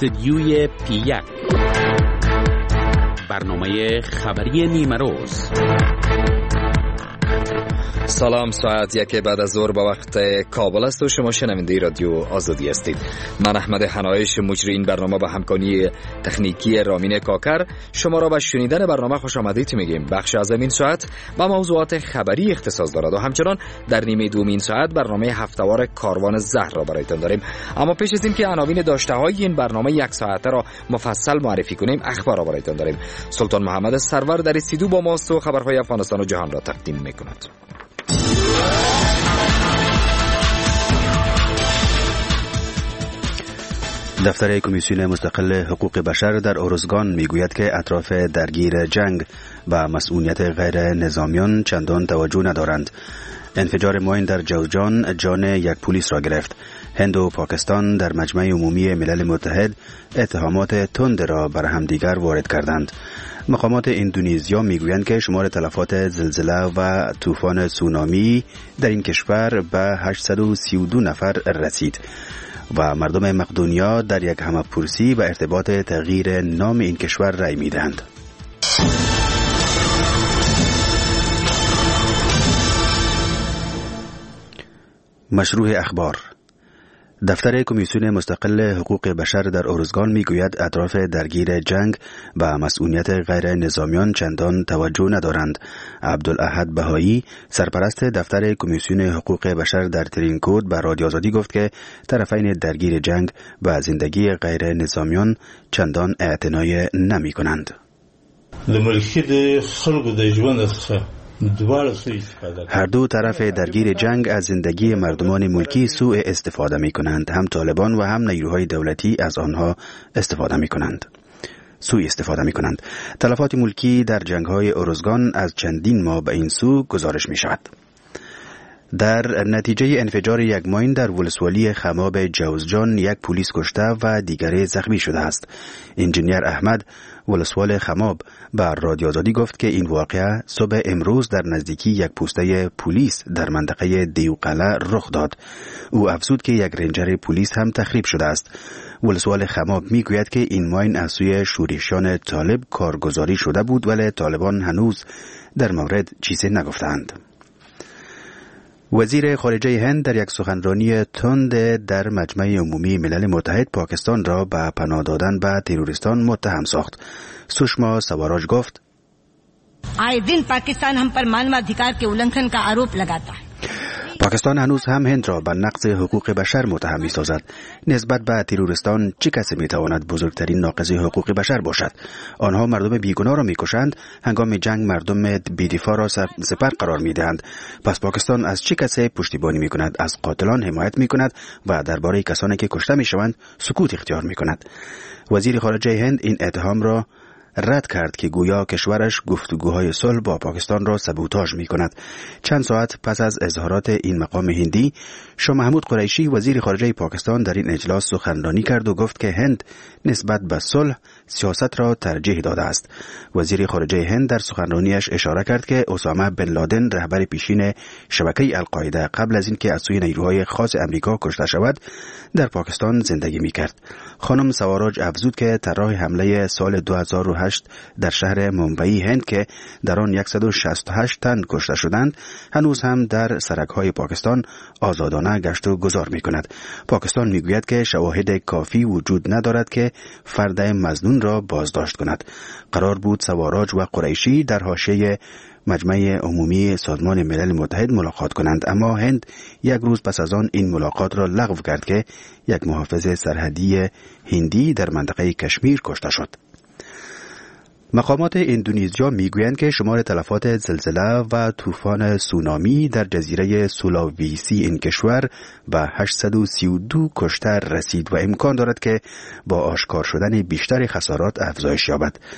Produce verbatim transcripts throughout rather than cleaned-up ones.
استدیوی پی یک، برنامه خبری نیمه روز. سلام، ساعت یک بعد از ظهر با وقت کابل است و شما شنونده رادیو آزادی هستید. من احمد حنایش مجری این برنامه با همکاری تکنیکی رامین کاکر شما را به شنیدن برنامه خوش آمدید میگیم. بخش از این ساعت با موضوعات خبری اختصاص دارد و همچنان در نیمه دومین ساعت برنامه هفته‌وار کاروان زهر را برایتان داریم. اما پیش از این که عناوین داشته های این برنامه یک ساعته را مفصل معرفی کنیم، اخبار را برایتان داریم. سلطان محمد سرور در استودیو با ماست و خبرهای افغانستان و جهان را تقدیم میکند. دفتر کمیسیون مستقل حقوق بشر در اورزگان میگوید که اطراف درگیر جنگ و مسئولیت غیر نظامیان چندان توجه ندارند. انفجار ماین در جوزجان جان یک پلیس را گرفت. هند و پاکستان در مجمع عمومی ملل متحد اتهامات تند را بر همدیگر وارد کردند. مقامات اندونزیا میگویند که شمار تلفات زلزله و طوفان سونامی در این کشور به هشتصد و سی و دو نفر رسید و مردم مقدونیا در یک همه‌پرسی به ارتباط تغییر نام این کشور رأی میدهند. مشروع اخبار. دفتر کمیسیون مستقل حقوق بشر در اورزگان میگوید اطراف درگیر جنگ و مسئولیت غیر نظامیان چندان توجه ندارند. عبدالاحد بهایی، سرپرست دفتر کمیسیون حقوق بشر در ترینکود، به رادیو آزادی گفت که طرفین درگیر جنگ و زندگی غیر نظامیان چندان اعتنای نمی کنند. هر دو طرف درگیر جنگ از زندگی مردمان ملکی سوء استفاده می کنند. هم طالبان و هم نیروهای دولتی از آنها استفاده می کنند. سوء استفاده می کنند. تلفات ملکی در جنگ‌های اورزگان از چندین ماه به این سو گزارش می شود. در نتیجه انفجار یک ماین در ولسوالی خماب جوزجان یک پلیس کشته و دیگری زخمی شده است. انجینیر احمد، ولسوال خماب، بر رادیو آزادی گفت که این واقعه صبح امروز در نزدیکی یک پوسته پلیس در منطقه دیوقلعه رخ داد. او افزود که یک رنجر پلیس هم تخریب شده است. ولسوال خماب میگوید که این ماین از سوی شورشیان طالب کارگزاری شده بود، ولی طالبان هنوز در مورد چیزی نگفتند. وزیر خارجه هند در یک سخنرانی تند در مجمع عمومی ملل متحد پاکستان را به پناه دادن به تروریستان متهم ساخت. سشما سواراج گفت: آئے دن پاکستان ہم پر مانواधिकार के उल्लंघन का आरोप लगाता है. پاکستان هنوز هم هند را به نقض حقوق بشر متهم می‌سازد. نسبت به تروریستان چه کسی می‌تواند بزرگترین ناقض حقوق بشر باشد؟ آنها مردم بیگناه را می‌کشند، هنگام جنگ مردم بی‌دفاع را سپر قرار می‌دهند. پس پاکستان از چه کسی پشتیبانی می‌کند؟ از قاتلان حمایت می‌کند و درباره کسانی که کشته می‌شوند سکوت اختیار می‌کند. وزیر خارجه هند این اتهام را رد کرد که گویا کشورش گفتگوهای صلح با پاکستان را سبوتاژ می کند. چند ساعت پس از اظهارات این مقام هندی، شاه محمود قریشی وزیر خارجه پاکستان در این اجلاس سخنرانی کرد و گفت که هند نسبت به صلح سیاست را ترجیح داده است. وزیر خارجه هند در سخنرانیش اشاره کرد که اسامه بن لادن، رهبر پیشین شبکه القاعده، قبل از اینکه از سوی نیروهای خاص امریکا کشته شود در پاکستان زندگی می کرد. خانم سواراج افزود که طراح حمله سال دو هزار و هشت در شهر ممبئی هند که در آن صد و شصت و هشت تن کشته شدند هنوز هم در سرک‌های پاکستان آزادانه گشت و گذار می‌کند. پاکستان می‌گوید که شواهد کافی وجود ندارد که فرد مظنون را بازداشت کند. قرار بود سواراج و قریشی در حاشیه مجمع عمومی سازمان ملل متحد ملاقات کنند، اما هند یک روز پس از آن این ملاقات را لغو کرد که یک محافظ سرحدی هندی در منطقه کشمیر کشته شد. مقامات اندونزیا میگویند که شمار تلفات زلزله و طوفان سونامی در جزیره سولاویسی این کشور به هشتصد و سی و دو کشته رسید و امکان دارد که با آشکار شدن بیشتر خسارات افزایش یابد.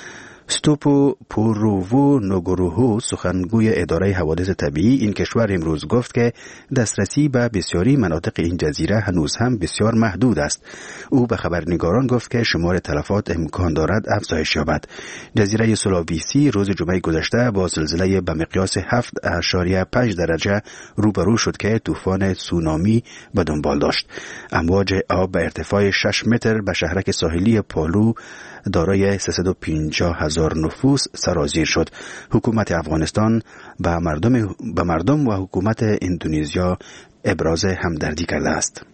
ستوپو پوروو نوگوروهو سخنگوی اداره حوادث طبیعی این کشور امروز گفت که دسترسی به بسیاری مناطق این جزیره هنوز هم بسیار محدود است. او به خبرنگاران گفت که شمار تلفات امکان دارد افزایش یابد. جزیره سولاویسی روز جمعه گذشته با زلزله به مقیاس هفت اشاریه پنج درجه روبرو شد که طوفان سونامی به دنبال داشت. امواج آب به ارتفاع شش متر به شهرک ساحلی پالو دارای سیصد و پنجاه هزار نفوس سرازیر شد. حکومت افغانستان به مردم به مردم و حکومت اندونزیا ابراز همدردی کرده است.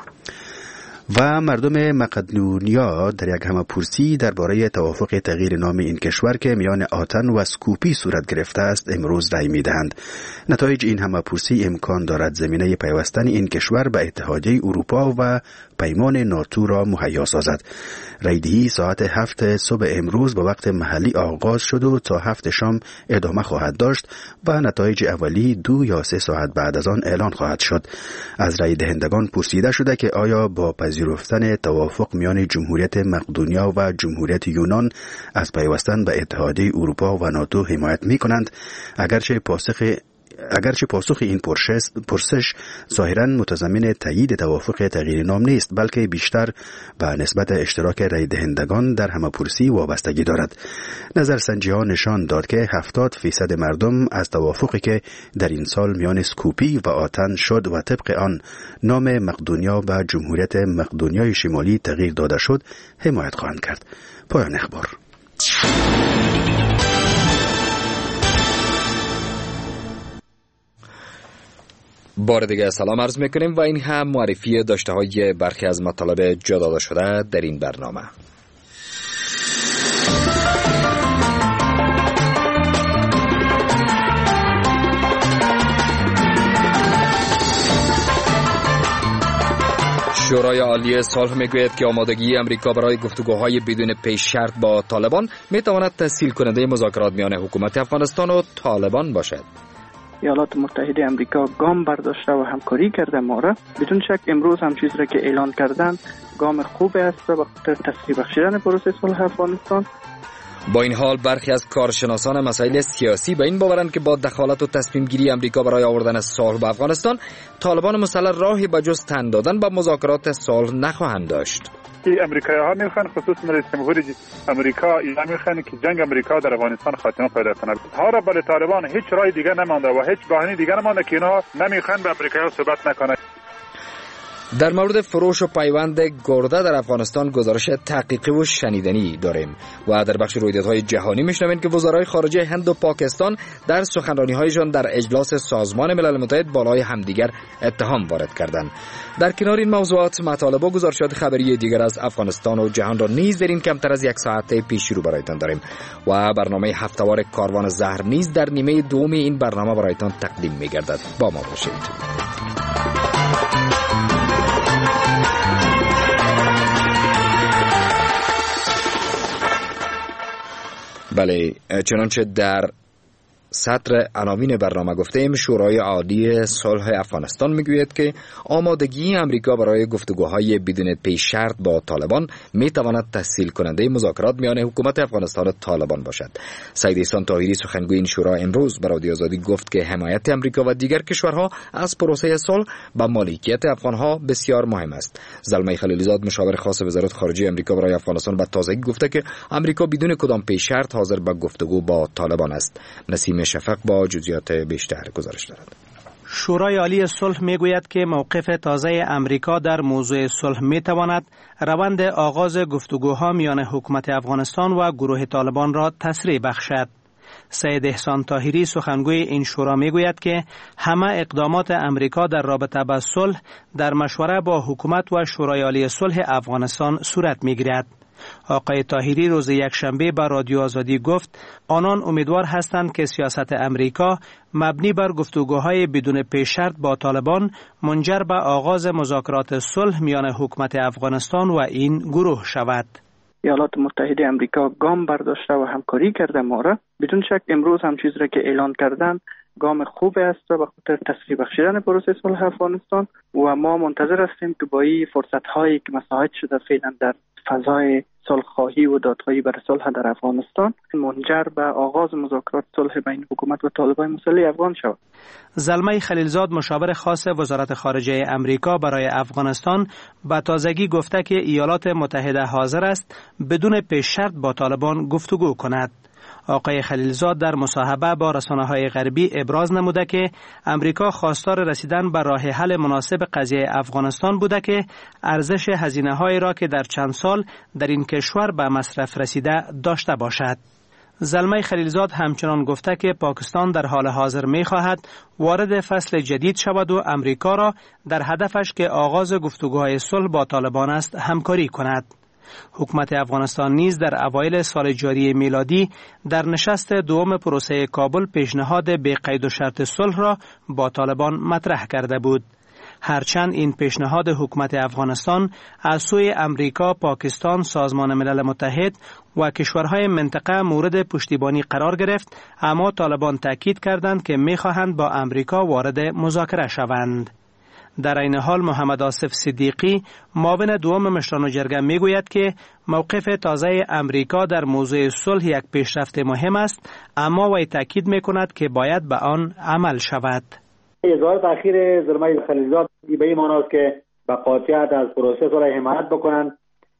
و مردم مقدونیا در یک همه‌پرسی درباره توافق تغییر نام این کشور که میان آتن و سکوپی صورت گرفته است امروز رأی می‌دهند. نتایج این همه‌پرسی امکان دارد زمینه پیوستن این کشور به اتحادیه اروپا و پیمان ناتو را مهیا سازد. رأی‌دهی ساعت هفت صبح امروز به وقت محلی آغاز شد و تا هفت شام ادامه خواهد داشت و نتایج اولی دو یا سه ساعت بعد از آن اعلان خواهد شد. از رأی دهندگان پرسیده شده که آیا با پذیرفتن توافق میان جمهوریت مقدونیا و جمهوریت یونان از پیوستن به اتحادیه اروپا و ناتو حمایت می‌کنند. اگرچه پاسخ اگرچه پاسخ این پرسش ظاهراً متضمن تایید توافق تغییر نام نیست، بلکه بیشتر به نسبت اشتراک رای دهندگان در همه‌پرسی وابستگی دارد. نظرسنجی‌ها نشان داد که هفتاد فیصد مردم از توافقی که در این سال میان سکوپی و آتن شد و طبق آن نام مقدونیا به جمهوریت مقدونیای شمالی تغییر داده شد حمایت خواهند کرد. پایان اخبار. بار دیگه سلام عرض میکنیم و این هم معرفی داشته های برخی از مطالب جا داده شده در این برنامه. شورای عالی صلح میگوید که آمادگی امریکا برای گفتگوهای بدون پیش شرط با طالبان میتواند تسهیل کننده مذاکرات میان حکومت افغانستان و طالبان باشد. ایالات متحده امریکا گام برداشته و همکاری کرده ما را. بدون شک امروز هم چیزی را که اعلان کردن گام خوب است به خاطر تسریع بخشیدن پروسه صلح افغانستان. با این حال برخی از کارشناسان مسائل سیاسی به این باورند که با دخالت و تصمیم گیری امریکا برای آوردن صلح به افغانستان، طالبان مسلح راهی به جز تن دادن به مذاکرات صلح نخواهند داشت. امریکایی‌ها میخوان، خصوصا رئیس جمهور امریکا اینا میخوان که جنگ امریکا در افغانستان خاتمه پیدا کنه. ها را برای طالبان هیچ راه دیگه نمانده و هیچ بهانه دیگه نمانده که اینا نمیخوان به امریکایی‌ها صحبت نکنه. در مورد فروش و پیوند گرده در افغانستان گزارش تحقیقی و شنیدنی داریم و در بخش رویدادهای جهانی میشنویم که وزرای خارجه هند و پاکستان در سخنرانی‌هایشان در اجلاس سازمان ملل متحد بالای همدیگر اتهام وارد کردند. در کنار این موضوعات مطالب و گزارشات خبری دیگر از افغانستان و جهان را نیز در این کمتر از یک ساعت پیش رو برایتان داریم و برنامه هفته‌وار کاروان زهر نیز در نیمه دوم این برنامه برایتان تقدیم می‌گردد. با ما باشید. بله، چنانچه در سطر عناوین برنامه گفتیم، شورای عالی صلح افغانستان میگوید که آمادگی امریکا برای گفتگوهای بدون پیش شرط با طالبان میتواند تسهیل کننده مذاکرات میان حکومت افغانستان و طالبان باشد. سید احسان طاهری سخنگوی این شورا امروز به رادیو آزادی گفت که حمایت امریکا و دیگر کشورها از پروسه صلح به مالکیت افغانها بسیار مهم است. زلمه خلیلزاد مشاور خاص وزارت خارجه امریکا برای افغانستان به تازگی گفته که امریکا بدون کدام پیش شرط حاضر به گفتگو با طالبان است. نسیم شفق با جزئیات بیشتر گزارش دارد. شورای عالی صلح میگوید که موقف تازه امریکا در موضوع صلح میتواند روند آغاز گفتگوها میان حکومت افغانستان و گروه طالبان را تسریع بخشد. سید احسان طاهری سخنگوی این شورا میگوید که همه اقدامات امریکا در رابطه با صلح در مشوره با حکومت و شورای عالی صلح افغانستان صورت میگیرد. آقای طاهری روز یکشنبه به رادیو آزادی گفت آنان امیدوار هستند که سیاست امریکا مبنی بر گفتگوهای بدون پیش شرط با طالبان منجر به آغاز مذاکرات صلح میان حکومت افغانستان و این گروه شود. ایالات متحده امریکا گام برداشته و همکاری کرده ما را. بدون شک امروز هم چیزی را که اعلان کردن گام خوب است به خاطر تسریع بخشیدن پروسه صلح افغانستان و ما منتظر هستیم که با این فرصت هایی که مساعد شده فعلا در فضای صلح‌خواهی و دادخواهی برای صلح در افغانستان منجر به آغاز مذاکرات صلح بین حکومت و طالبان مسلح افغان شود. زلمه خلیلزاد مشاور خاص وزارت خارجه امریکا برای افغانستان به تازگی گفته که ایالات متحده حاضر است بدون پیش شرط با طالبان گفتگو کند. آقای خلیلزاد در مصاحبه با رسانه‌های غربی ابراز نموده که امریکا خواستار رسیدن به راه حل مناسب قضیه افغانستان بوده که ارزش هزینه‌های را که در چند سال در این کشور به مصرف رسیده داشته باشد. زلمه خلیلزاد همچنان گفته که پاکستان در حال حاضر می خواهد وارد فصل جدید شود و امریکا را در هدفش که آغاز گفتگوهای صلح با طالبان است همکاری کند. حکومت افغانستان نیز در اوایل سال جاری میلادی در نشست دوم پروسه کابل پیشنهاد به قید و شرط صلح را با طالبان مطرح کرده بود. هرچند این پیشنهاد حکومت افغانستان از سوی امریکا، پاکستان، سازمان ملل متحد و کشورهای منطقه مورد پشتیبانی قرار گرفت، اما طالبان تاکید کردند که می‌خواهند با امریکا وارد مذاکره شوند. در این حال محمد آصف صدیقی معاون دوم مشران جرگه میگوید که موقف تازه امریکا در موضوع صلح یک پیشرفت مهم است، اما وی تاکید میکند که باید به آن عمل شود. اظهار تأخیر زلمه خلیلزاد به این معنی است که به قاطعیت از پروسه صلح حمایت بکنند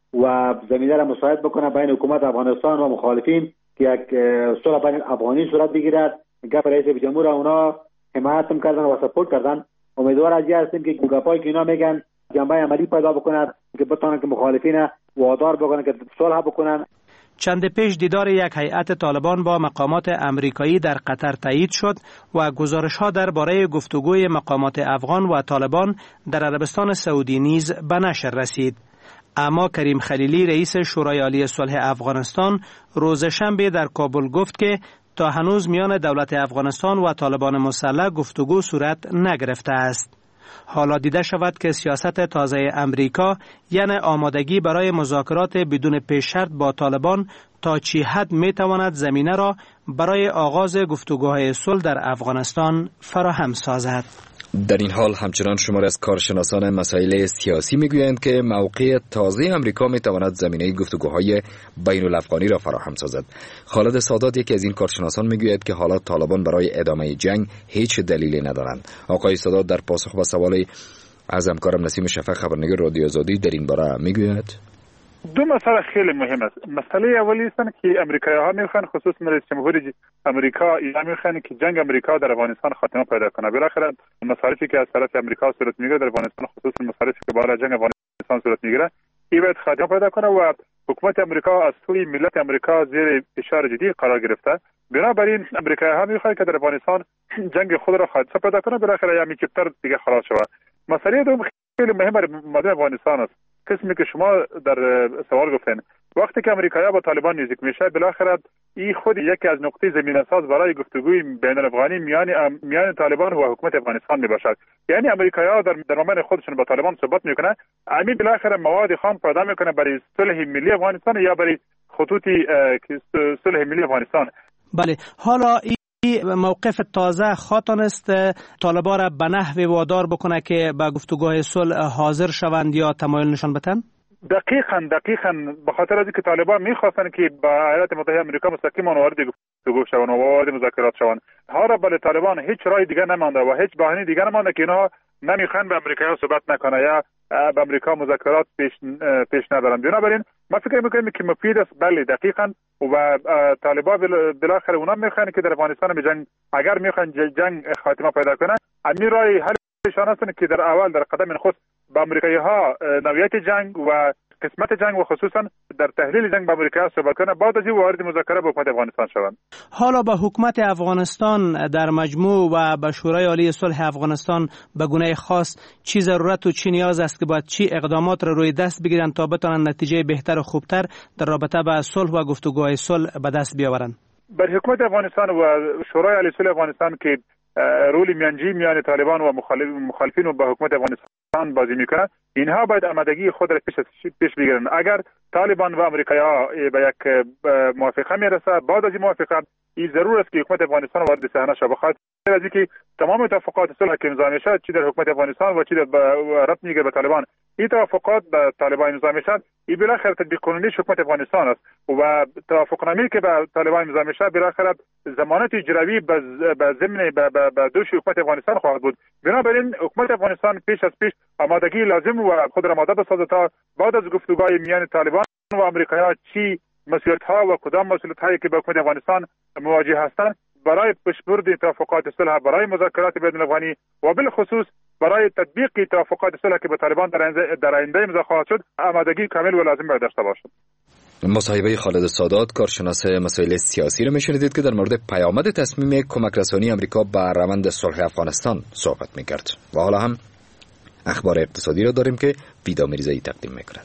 و زمینه را مساعد بکنند بین حکومت افغانستان و مخالفین که یک صلح بین افغانی صورت بگیرد. گپ رئیس جمهور اونا حمایت هم کردن و سپورت کردن. امیدوار از این هستیم که گپایی که اینا میگن جنبه عملی پیدا بکند که بتونن که مخالفین وادار بکنن که صلح بکنن. چند پیش دیدار یک هیئت طالبان با مقامات امریکایی در قطر تایید شد و گزارش‌ها درباره گفتگوی مقامات افغان و طالبان در عربستان سعودی نیز به نشر رسید. اما کریم خلیلی رئیس شورای عالی صلح افغانستان روز شنبه در کابل گفت که تا هنوز میان دولت افغانستان و طالبان مسلح گفتگو صورت نگرفته است. حالا دیده شود که سیاست تازه امریکا یعنی آمادگی برای مذاکرات بدون پیش شرط با طالبان تا چی حد میتواند زمینه را برای آغاز گفتگوهای صلح در افغانستان فراهم سازد. در این حال همچنان شمار از کارشناسان مسائل سیاسی میگویند که موقع تازه امریکا میتواند زمینه گفتگوهای بین الافغانی را فراهم سازد. خالد سادات یکی از این کارشناسان میگوید که حالا طالبان برای ادامه جنگ هیچ دلیلی ندارند. آقای سادات در پاسخ به سوال از همکارم نسیم شفق خبرنگار رادیو آزادی در این باره میگوید دو مسئله خیلی مهم است. مسئله اولی است که امریکایی‌ها میخوان خصوصا رئیس جمهور امریکا اینا میخوان که جنگ امریکا در افغانستان خاتمه پیدا کنه. بالاخره مصارفی که از طرف امریکا صورت میگیره در افغانستان، خصوصا مصارفی که برای جنگ افغانستان صورت میگیره، این باید خاتمه پیدا کنه و حکومت امریکا از سوی ملت امریکا زیر فشار جدی قرار گرفته. بنابراین امریکایی‌ها میخوان که در افغانستان جنگ خود را خاتمه پیدا کنه، بالاخره همین چپتر دیگه خلاص شود. مسئله دوم خیلی مهم برای مردم افغانستان است. قسمی که شما در سوال گفتین، وقتی که امریکایی‌ها با طالبان نزدیک میشه، بالاخره این خود یکی از نقطه زمینه‌ساز برای گفتگوی بین الافغانی میان میان طالبان و حکومت افغانستان میباشد. یعنی امریکایی‌ها در در مابین خودشون با طالبان صحبت میکنه، همین بالاخره مواد خام پیدا میکنه برای صلح ملی افغانستان یا برای خطوط صلح ملی افغانستان. بله، حالا ای موقف تازه خواهان است طالبان را به نحوی وادار بکنه که به گفتگوهای صلح حاضر شوند یا تمایل نشان بدن؟ دقیقاً دقیقاً به خاطر از اینکه طالبان میخواستن که با ایالات متحده آمریکا مستقیما وارد گفتگو شوند و وارد مذاکرات شوند. حالا برای طالبان هیچ راه دیگه نمانده و هیچ بهانه دیگه نمانده که اینها نمیخوان به امریکا صحبت نکنه یا به امریکا مذاکرات پیش پیش ندارن. بنابراین ما فکر میکنیم که مفید است. بله دقیقاً و طالبان بالاخره اونا میخوان که در افغانستان به جنگ اگر میخوان جنگ خاتمه پیدا کنه، همین راه حلشان است که در اول در قدم نخست با امریکایی‌ها نوعیت جنگ و قسمت جنگ و خصوصا در تحلیل جنگ با امریکا صحبت کنه، بعد از این وارد مذاکره با حکومت افغانستان شوند. حالا با حکومت افغانستان در مجموع و با شورای عالی صلح افغانستان به گونه خاص چی ضرورت و چی نیاز است که باید چی اقدامات را روی دست بگیرند تا بتوانند نتیجه بهتر و خوبتر در رابطه با صلح و گفتگوهای صلح به دست بیاورند؟ بر حکومت افغانستان و شورای عالی صلح افغانستان که رول میانجی میان طالبان و مخالفین و با حکومت افغانستان بازی میکنه، اینها باید آمادگی خود را پیش پیش بگیرن. اگر طالبان و امریکایی‌ها به یک موافقه میرسه، بعد از این موافقه این ضرور است که حکومت افغانستان وارد صحنه شود. بخاطر از اینکه تمام اتفاقات صلح که امضا میشه، چی در حکومت افغانستان و چی در ربط میگیره به طالبان، این توافقات به طالبان امضا میشد، این بالاخره تطبیق قانونی حکومت افغانستان است و توافقنامه‌ای که به طالبان امضا میشد بالاخره ضمانت اجرایی به ضمن به دوش حکومت افغانستان خواهد بود. بنابراین حکومت افغانستان پیش از پیش آمادگی لازم و خود را آماده بسازد تا بعد از گفتگوهای میان طالبان و آمریکایی‌ها چی مسئولیت‌ها و کدام مسئولیت‌هایی که به حکومت افغانستان مواجه هستند برای پیشبرد توافقات صلح، برای مذاکرات بین الافغانی و بالخصوص برای تطبیق توافقات صلح که به طالبان در آینده امضا خواهد شد آمادگی کامل و لازم باید داشته باشد. مصاحبه خالد سادات کارشناس مسائل سیاسی رو میشنیدید که در مورد پیامد تصمیم کمک رسانی آمریکا به روند صلح افغانستان صحبت میکرد. و حالا هم اخبار اقتصادی رو داریم که ویدا میرزایی تقدیم میکند.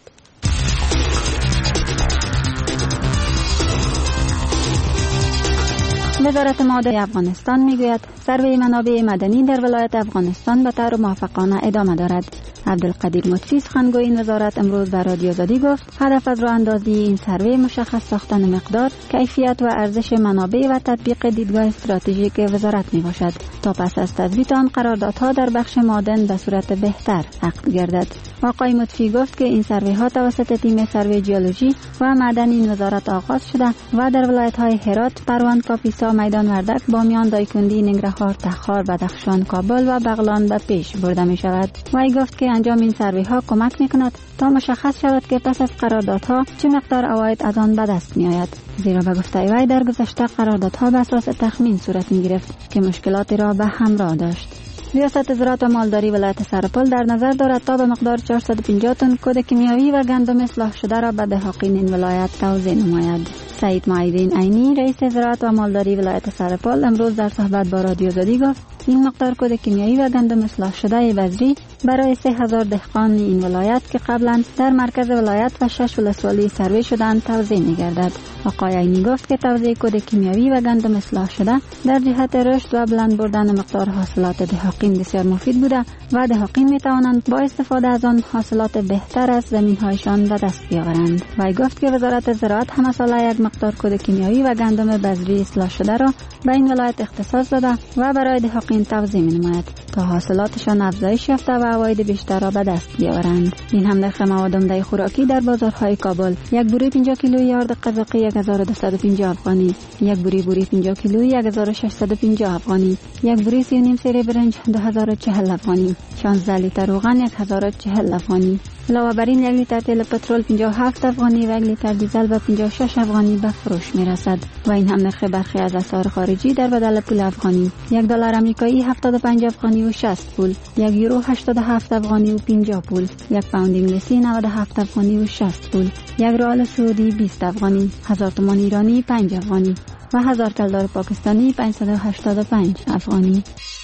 وزارت مالیه افغانستان میگوید سروی منابع مدنی در ولایت افغانستان به طور موفقانه ادامه دارد. عبدالقدیر مطفی سخنگوی این وزارت امروز به رادیو آزادی گفت هدف از راه اندازی این سروی مشخص ساختن مقدار، کیفیت و ارزش منابع و تطبیق دیدگاه استراتژیک وزارت می باشد تا پس از تثبیت آن قراردادها در بخش معدن به صورت بهتر عقد گردد. آقای مطفی گفت که این سروی ها توسط تیم سروی جیولوژی و معدن این وزارت آغاز شده و در ولایت های هرات، پروان، کاپیسا، میدان وردک، بامیان، دایکندی، ننگرهار، تخار، بدخشان، کابل و بغلان به پیش برده می شود. وی گفت که انجام این سروی ها کمک می کند تا مشخص شود که پس از قراردادها چه مقدار عواید از آن به دست می آید. زیرا به گفته وی در گذشته قراردادها به اساس تخمین صورت می گرفت که مشکلاتی را به همراه داشت. ریاست زراعت و مالداری ولایت سرپل در نظر دارد تا به مقدار چهارصد و پنجاه تن کود کیمیاوی و گندم اصلاح شده را به دهقان این ولایت توزیع نماید. سعید معیدین عینی رئیس زراعت و مالداری ولایت سرپل امروز در صحبت با رادیو آزادی گفت این مقدار کود کیمیاوی و گندم اصلاح شده بذری برای سه هزار دهقان این ولایت که قبلا در مرکز ولایت و شش ولسوالی سروی شدند توزیع می‌گردد. آقای عینی گفت که توزیع کود کیمیاوی و گندم اصلاح شده در جهت رشد و بلند بردن مقدار حاصلات دهقان بسیار مفید بوده و دهقان می‌توانند با استفاده از آن حاصلات بهتر از زمین‌هایشان به دست بیاورند. وی گفت که وزارت زراعت همه ساله یک مقدار کود کیمیاوی و گندم بذری اصلاح شده را به این ولایت اختصاص داده و برای دهقان توزیع می‌نماید تا حاصلاتشان افزایش یافته و عواید بیشتر را به دست بیاورند. این هم نرخ مواد عمده خوراکی در بازارهای کابل: یک بوری پنجاه کیلویی آرد قزاقی یک هزار و دویست و پنجاه افغانی، یک بوری بوری پنجاه کیلویی یک هزار و ششصد و پنجاه افغانی، یک بوری سی و نیم سری برنج دو هزار و چهل افغانی، شانزده لیتر روغن یک هزار و چهل افغانی. علاوه بر این یک لیتر تیل پترول پنجاه و هفت افغانی و یک لیتر دیزل به پنجاه و شش افغانی به فروش میرسد. و این هم نرخ برخی از اسعار خارجی در بدل پول افغانی: یک دلار آمریکایی هفتاد و پنج افغانی و شصت پول، یک یورو هشتاد و هفت افغانی و پنجاه پول، یک پوند انگلیسی نود و هفت افغانی و شصت پول، یک ریال سعودی بیست افغانی، هزار تومان ایرانی پنج افغانی و هزار کلدار پاکستانی پانصد و هشتاد و پنج افغانی.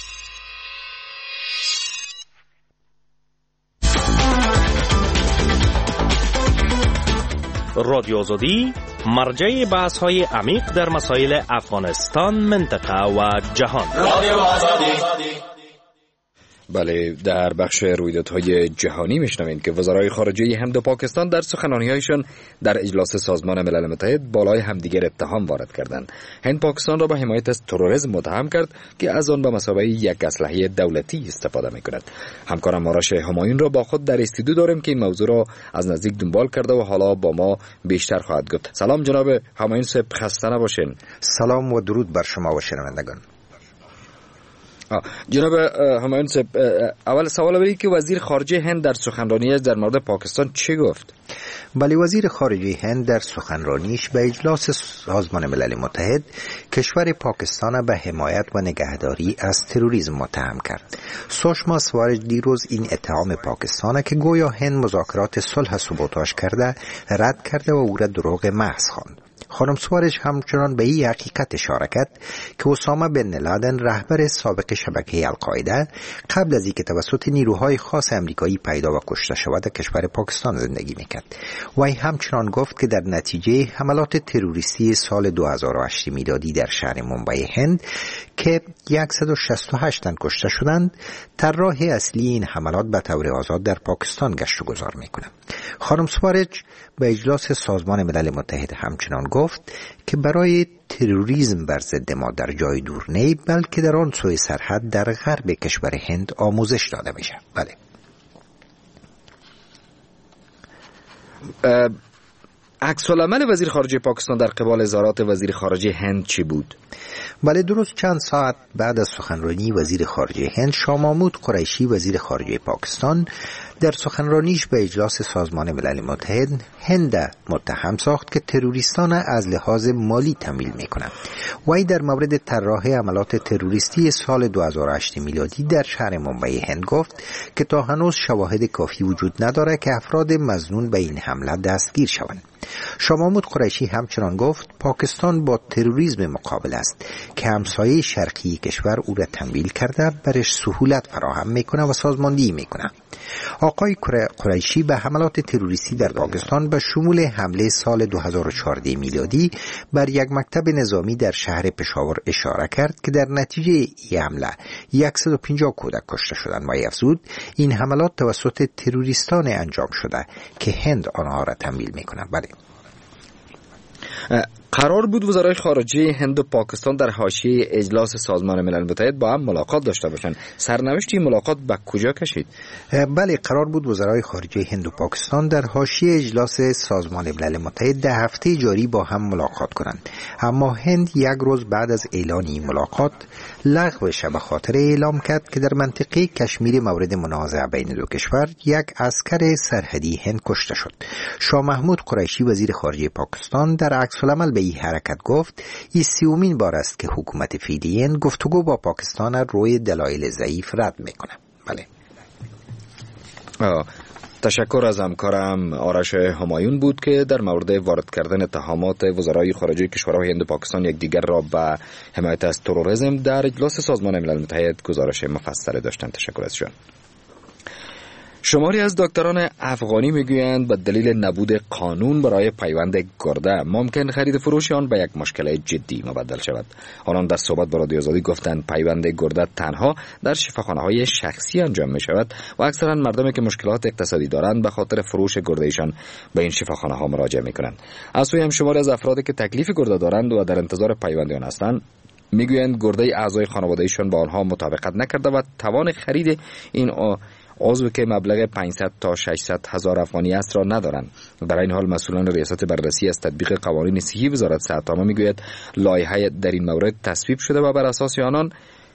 رادیو آزادی مرجع بحث های عمیق در مسائل افغانستان، منطقه و جهان. رادیو آزادی. بله، در بخش رویدادهای جهانی میشنویم که وزرای خارجه هند و پاکستان در سخنرانی‌هایشان در اجلاس سازمان ملل متحد بالای همدیگر اتهام وارد کردند. هند پاکستان را به حمایت از تروریسم متهم کرد که از آن به مثابه یک اسلحه دولتی استفاده می‌کند. همکارم آرش همایون را با خود در استودیو داریم که این موضوع را از نزدیک دنبال کرده و حالا با ما بیشتر خواهد گفت. سلام جناب همایون صاحب، خسته نباشین. سلام و درود بر شما و شنوندگان. جناب همایون صاحب، اول سوال بری که وزیر خارجه هند در سخنرانیش در مورد پاکستان چی گفت؟ بله، وزیر خارجه هند در سخنرانیش به اجلاس سازمان ملل متحد کشور پاکستان به حمایت و نگهداری از تروریسم متهم کرد. سوشما سوارج دیروز این اتهام پاکستان که گویا هند مذاکرات صلح سبوتاژ کرده رد کرده و او را دروغ محض خواند. خانم سوارج همچنان به این حقیقت اشاره کرد که اسامه بن لادن، رهبر سابق شبکه القاعده، قبل از اینکه توسط نیروهای خاص امریکایی پیدا و کشته شود در کشور پاکستان زندگی میکرد. و همچنان گفت که در نتیجه حملات تروریستی سال دو هزار و هشت میلادی در شهر ممبئی هند که صد و شصت و هشت تن کشته شدند، طراح اصلی این حملات به طور آزاد در پاکستان گشت و گذار میکنند. خانم سوارج به اجلاس سازمان ملل متحد همچنان گفت که برای تروریسم بر ضد ما در جای دور نه، بلکه در آن سوی سرحد در غرب کشور هند آموزش داده میشه. بله. عکس العمل وزیر خارجه پاکستان در قبال اظهارات وزیر خارجه هند چی بود؟ بله درست چند ساعت بعد از سخنرانی وزیر خارجه هند، شاه محمود قریشی وزیر خارجه پاکستان در سخنرانیش به اجلاس سازمان ملل متحد هند متهم ساخت که تروریستان از لحاظ مالی تمویل میکنند. وی در مورد طراح عملات تروریستی سال دو هزار و هشت میلادی در شهر ممبئی هند گفت که تا هنوز شواهد کافی وجود ندارد که افراد مظنون به این حمله دستگیر شوند. شاه محمود قریشی همچنان گفت پاکستان با تروریسم مقابل است که همسایه شرقی کشور او را تمویل کرده، برش سهولت فراهم میکنه و سازماندهی میکنه. آقای قریشی به حملات تروریستی در پاکستان به شمول حمله سال دو هزار و چهارده میلادی بر یک مکتب نظامی در شهر پشاور اشاره کرد که در نتیجه این حمله صد و پنجاه کودک کشته شدند و افزود این حملات توسط تروریستان انجام شده که هند آنها را تمویل میکنه. بله. قرار بود وزرای خارجه هند و پاکستان در حاشیه اجلاس سازمان ملل متحد با هم ملاقات داشته باشند. سرنوشت این ملاقات به کجا کشید؟ بله قرار بود وزرای خارجه هند و پاکستان در حاشیه اجلاس سازمان ملل متحد در هفته جاری با هم ملاقات کنند، اما هند یک روز بعد از اعلان این ملاقات لغوش به خاطر اعلام کرد که در منطقه کشمیر مورد منازعه بین دو کشور یک عسکر سرحدی هند کشته شد. شاه محمود قریشی وزیر خارجه پاکستان در عکس العمل به این حرکت گفت این سیومین بار است که حکومت فعلی هند گفتگو با پاکستان روی دلایل ضعیف رد میکنه. بله. آه. تشکر از همکارم آرش همایون بود که در مورد وارد کردن اتهامات وزرای خارجه کشورهای هند و پاکستان یکدیگر را به حمایت از تروریسم در اجلاس سازمان ملل متحد گزارش مفصل داشتند. تشکر از شما. شماری از دکتران افغانی میگویند به دلیل نبود قانون برای پیوند گرده ممکن خرید فروش آن به یک مشکل جدی مبدل شود. آنان در صحبت با رادیو آزادی گفتند پیوند گرده تنها در شفاخانه‌های شخصی انجام می شود و اکثرا مردمی که مشکلات اقتصادی دارند به خاطر فروش گرده ایشان به این شفاخانه‌ها مراجعه میکنند. از سوی هم شماری از افرادی که تکلیف گرده دارند و در انتظار پیوند آن هستند میگویند گرده اعضای خانواده‌ایشان با آنها مطابقت نکرده و توان خرید این عضو که مبلغ پانصد تا ششصد هزار افغانی است را ندارند. در این حال مسئولان ریاست بررسی از تطبیق قوانین صحی وزارت صحت عامه میگوید لایحه در این مورد تصویب شده و بر اساس آن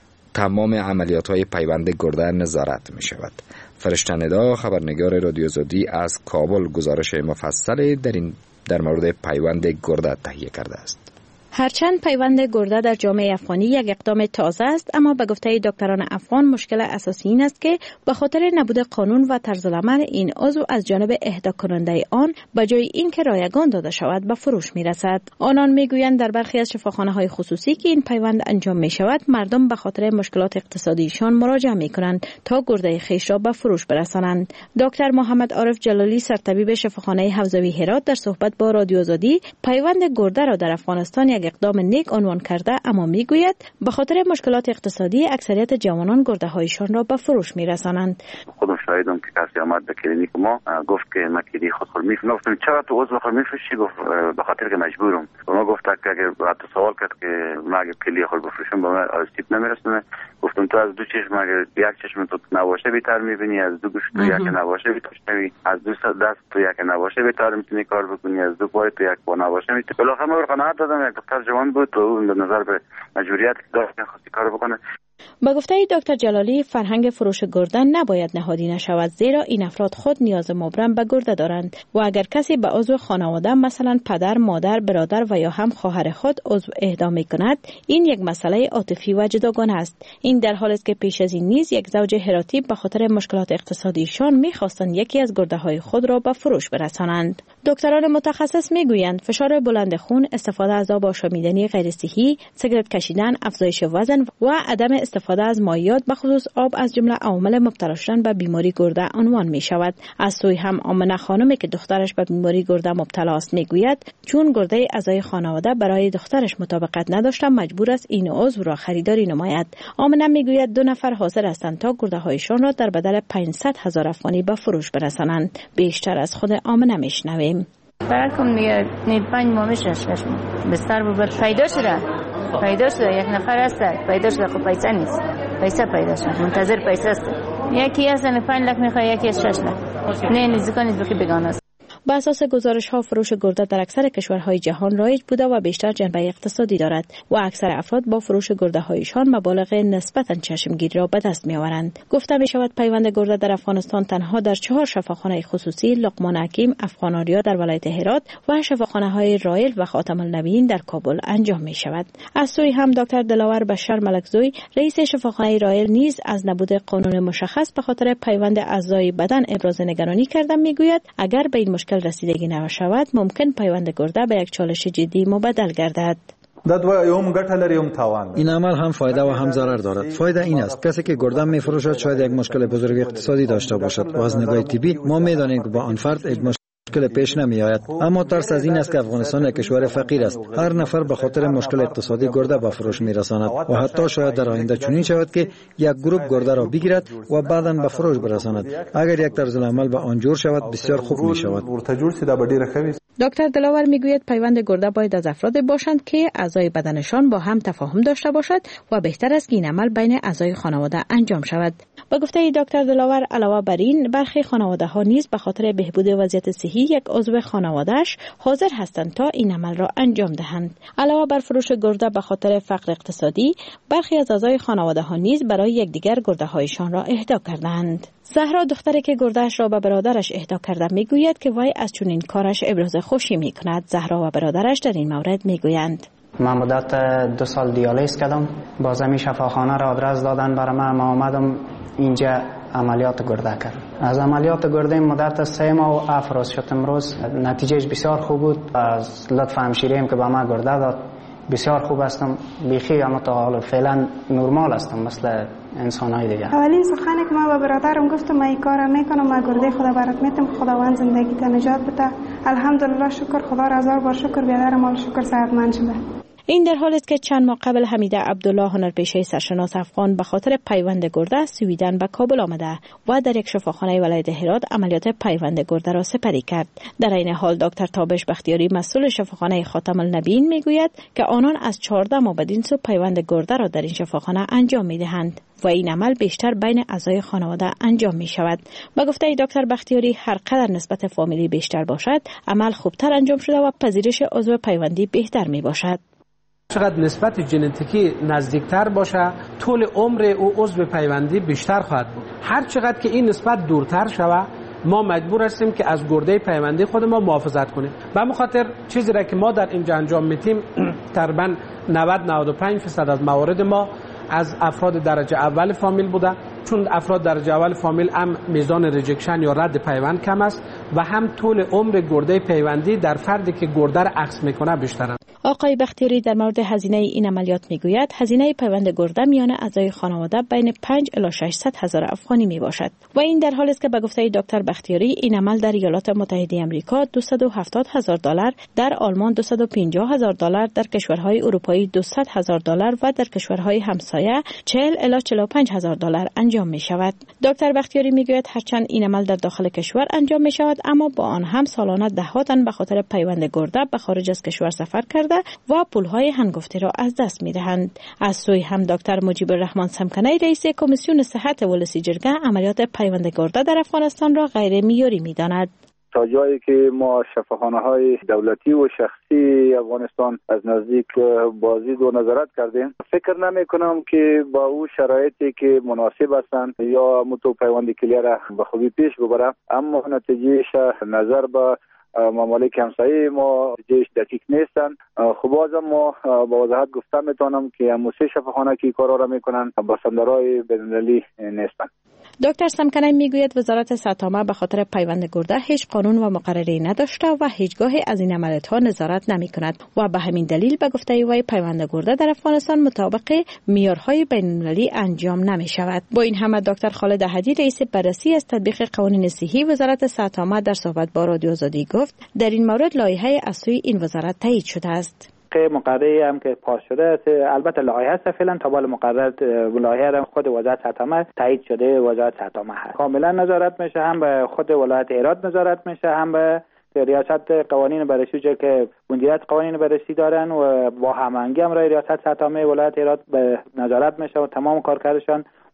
تمام عملیات‌های پیوند گرده نظارت می شود. فرشته ندا خبرنگار رادیو آزادی از کابل گزارش مفصل در این در مورد پیوند گرده تهیه کرده است. هرچند پیوند گرده در جامعه افغانی یک اقدام تازه است، اما به گفته دکتران افغان مشکل اساسی این است که به خاطر نبود قانون و طرز العمل این عضو از جانب اهدا کننده آن به جای اینکه رایگان داده شود به فروش می رسد. آنان می گویند در برخی از شفاخانه های خصوصی که این پیوند انجام می شود مردم به خاطر مشکلات اقتصادیشان مراجعه می کنند تا گرده خیش را به فروش برسانند. دکتر محمد عارف جلالی سرطبیب شفاخانه حوزوی هرات در صحبت با رادیو آزادی پیوند گرده را در افغانستان یک اقدام نیک عنوان کرده، اما میگوید به خاطر مشکلات اقتصادی اکثریت جوانان گرده هایشان را به فروش میرسانند. خودم شاهدم که کسی آمد به کلینیک ما گفت که من کلی خود خود میفروشم. گفتم چرا تو عضو خود میفروشی؟ گفت به خاطر که مجبورم. و ما گفت که اگر تو سوال کرد که من اگر کلی خود بفروشم به من آسیب نمیرسونه. گفتم تو از دو چشم اگر یک چشم تو نباشه بهتر میبینی، از دو گوش تو یک نباشه بهتر میبینی، از دو دست تو یک نباشه بهتر میتونی کار بکنی، از دو پای تو یک پا نباشه میتونی. بالاخره من قناعت دادم. یک دختر جوان بود و اون نظر به مجبوریت داشت می‌خواست کار بکنه. با گفته دکتر جلالی فرهنگ فروش گردن نباید نهادی نشود، زیرا این افراد خود نیاز مبرم به گرده دارند و اگر کسی به عضو خانواده مثلا پدر، مادر، برادر و یا هم خواهر خود عضو اهدا می‌کند، این یک مسئله عاطفی و جداگانه است. این در حالی است که پیش از این نیز یک زوج هراتی به خاطر مشکلات اقتصادیشان می‌خواستند یکی از گرده‌های خود را به فروش برسانند. دکتران متخصص می‌گویند فشار بلند خون، استفاده از آب آشامیدنی غیر صحی، سیگارت کشیدن، افزایش وزن و عدم استفاده از مایعات به خصوص آب از جمله عوامل مبتلا شدن به بیماری گرده عنوان می شود. از سوی هم آمنه خانمی که دخترش به بیماری گرده مبتلا است می گوید چون گرده اعضای خانواده برای دخترش مطابقت نداشته مجبور است این عضو را خریداری نماید. آمنه می گوید دو نفر حاضر هستند تا گرده هایشان را در بدل پانصد هزار افغانی به فروش برسانند. بیشتر از خود آمنه می شنویم. برکم دیگه نید پنج ماه میشه ششم بستر ببر پیدا شده پیدا شده یک نفر هست پیدا شده خب پیسه نیست پیسه پیدا شده منتظر پیسه است. یکی از پنج لک میخواه یکی از شش لک نه نزدیکا نیز بخی بگانه است. به اساس گزارش ها فروش گرده در اکثر کشورهای جهان رایج بوده و بیشتر جنبه اقتصادی دارد و اکثر افراد با فروش گرده هایشان مبالغ نسبتاً چشمگیر را به دست می آورند. گفته می شود پیوند گرده در افغانستان تنها در چهار شفاخانه خصوصی لقمان حکیم، افغان آریا در ولایت هرات و شفاخانه های رایل و خاتم النبیین در کابل انجام می شود. از سوی هم دکتر دلاور بشار ملکزوی رئیس شفاخانه رایل نیز از نبود قانون مشخص به خاطر پیوند اعضای بدن ابراز نگرانی کرده می گوید اگر به این مشکل رسیدگی نشود ممکن پیوند گرده به یک چالش جدی مبدل گردد. این عمل هم فایده و هم ضرر دارد. فایده این است کسی که گرده می‌فروشد شاید یک مشکل بزرگ اقتصادی داشته باشد و از نگاه طبی ما می‌دانیم که با آن فرد یک مشکل پیش نمی‌آید. اما ترس از این است که افغانستان یک کشور فقیر است. هر نفر به خاطر مشکل اقتصادی گرده به فروش می‌رساند و حتی شاید در آینده چنین شود که یک گروه گرده را بگیرد و بعداً به فروش برساند. اگر یک طرز عمل به آن جور شود بسیار خوب می‌شود. دکتر دلاور میگوید پیوند گرده باید از افراد باشند که اعضای بدنشان با هم تفاهم داشته باشد و بهتر است که این عمل بین اعضای خانواده انجام شود. با گفته دکتر دلاور علاوه بر این برخی خانواده ها نیز به خاطر بهبود وضعیت صحی یک عضو خانواده‌اش حاضر هستند تا این عمل را انجام دهند. علاوه بر فروش گرده به خاطر فقر اقتصادی، برخی از اعضای خانواده ها نیز برای یکدیگر گرده هایشان را اهدا کردند. زهرا دختری که گرده‌اش را به برادرش اهدا کرده میگوید که وای از چنین کارش ابراز خوشی میکند. زهرا و برادرش در این مورد میگویند من مدت دو سال دیالیز کردم، باز می شفاخانه را آدرس دادن برای من، ما آمدم اینجا عملیات گرده کرد. از عملیات گرده مدت سه ماه و هفت روز شد. امروز نتیجهش بسیار خوب بود. از لطف همشیریم که به من گرده داد بسیار خوب هستم، بیخی اما تا حالا فعلا نرمال هستم مثل انسان‌های دیگه. اولین سخنی که من به برادرم گفتم من این کارا میکنم، من گرده خدا برات میتم، خداوند زندگیت نجات بده. الحمدلله، شکر خدا را هزار بار شکر، بیادرم مال شکر صحتمند شده. این در حالی است که چند ماه قبل حمیده عبدالله هنرپیشه سرشناس افغان به خاطر پیوند گرده سویدن به کابل آمده و در یک شفاخانه ولایت هرات عملیات پیوند گرده را سپری کرد. در این حال دکتر تابش بختیاری مسئول شفاخانه خاتم النبیین میگوید که آنان از چهارده ماه بدین سو پیوند گرده را در این شفاخانه انجام میدهند و این عمل بیشتر بین اعضای خانواده انجام می شود. با گفته دکتر بختیاری هر قدر نسبت فامیلی بیشتر باشد عمل خوبتر انجام شده و پذیرش عضو پیوندی بهتر می باشد. چقدر نسبت ژنتیکی نزدیکتر باشه طول عمر او عضو پیوندی بیشتر خواهد بود. هر چقدر که این نسبت دورتر شود ما مجبور هستیم که از گرده پیوندی خود ما محافظت کنیم. به همین خاطر چیزی را که ما در اینجا انجام میدیم تقریبا نود تا نود و پنج درصد از موارد ما از افراد درجه اول فامیل بوده، چون افراد درجه اول فامیل هم میزان ریجکشن یا رد پیوند کم است و هم طول عمر گرده پیوندی در فردی که گرده را عکس میکنه بیشتر است. آقای بختیاری در مورد هزینه این عملیات میگوید هزینه پیوند گرده میان اعضای خانواده بین پنج الی ششصد هزار افغانی می باشد و این در حالی است که به گفته دکتر بختیاری این عمل در ایالات متحده آمریکا دویست و هفتاد هزار دلار، در آلمان دویست و پنجاه هزار دلار، در کشورهای اروپایی دویست هزار دلار و در کشورهای همسایه چهل الی چهل و پنج هزار دلار انجام می شود. دکتر بختیاری میگوید هرچند این عمل در داخل کشور انجام می شود اما با آن هم سالانه دهها تن به خاطر پیوند گرده به خارج از کشور سفر کرده و پولهای هنگفتی را از دست می دهند. از سوی هم دکتر مجیب الرحمن سمکنی رئیس کمیسیون صحت ولسی جرگه عملیات پیوند گرده در افغانستان را غیر معیاری می داند. تا جایی که ما شفاخانه های دولتی و شخصی افغانستان از نزدیک بازدید و نظارت کردیم، فکر نمی کنم که با او شرایطی که مناسب هستند یا متو پیوند کلیه را به خوبی پیش ببره، اما نتیجهش نظر به ممالک همسایه ما جیش دقیق نیستن. خب بازم ما با وضاحت گفتم میتونم که موسی شفاخانه که کارا را میکنن بسندرهای بین‌المللی نیستن. دکتر سمکنی میگوید وزارت صحت به خاطر پیوند گرده هیچ قانون و مقرری نداشته و هیچگاهی از این عملیات ها نظارت نمی کند و به همین دلیل به گفته وی پیوند گرده در افغانستان مطابق معیارهای بین‌المللی انجام نمی شود. با این همه دکتر خالد احدی رئیس بررسی از تطبیق قوانین صحی وزارت صحت در صحبت با رادیو آزادی گفت در این مورد لایحه از سوی این وزارت تایید شده است. که مقرری هم که پاس شده است، البته لایحه است فعلا تا بال مقرر لایحه خود وزارت صحت تایید شده وزارت صحت هست. کاملا نظارت میشه، هم به خود ولایت هرات نظارت میشه، هم به ریاست قوانین بررسی که مدیریت قوانین بررسی دارن و با هماهنگی هم رای ریاست صحت ولایت هرات به نظارت میشه و تمام کارکردشان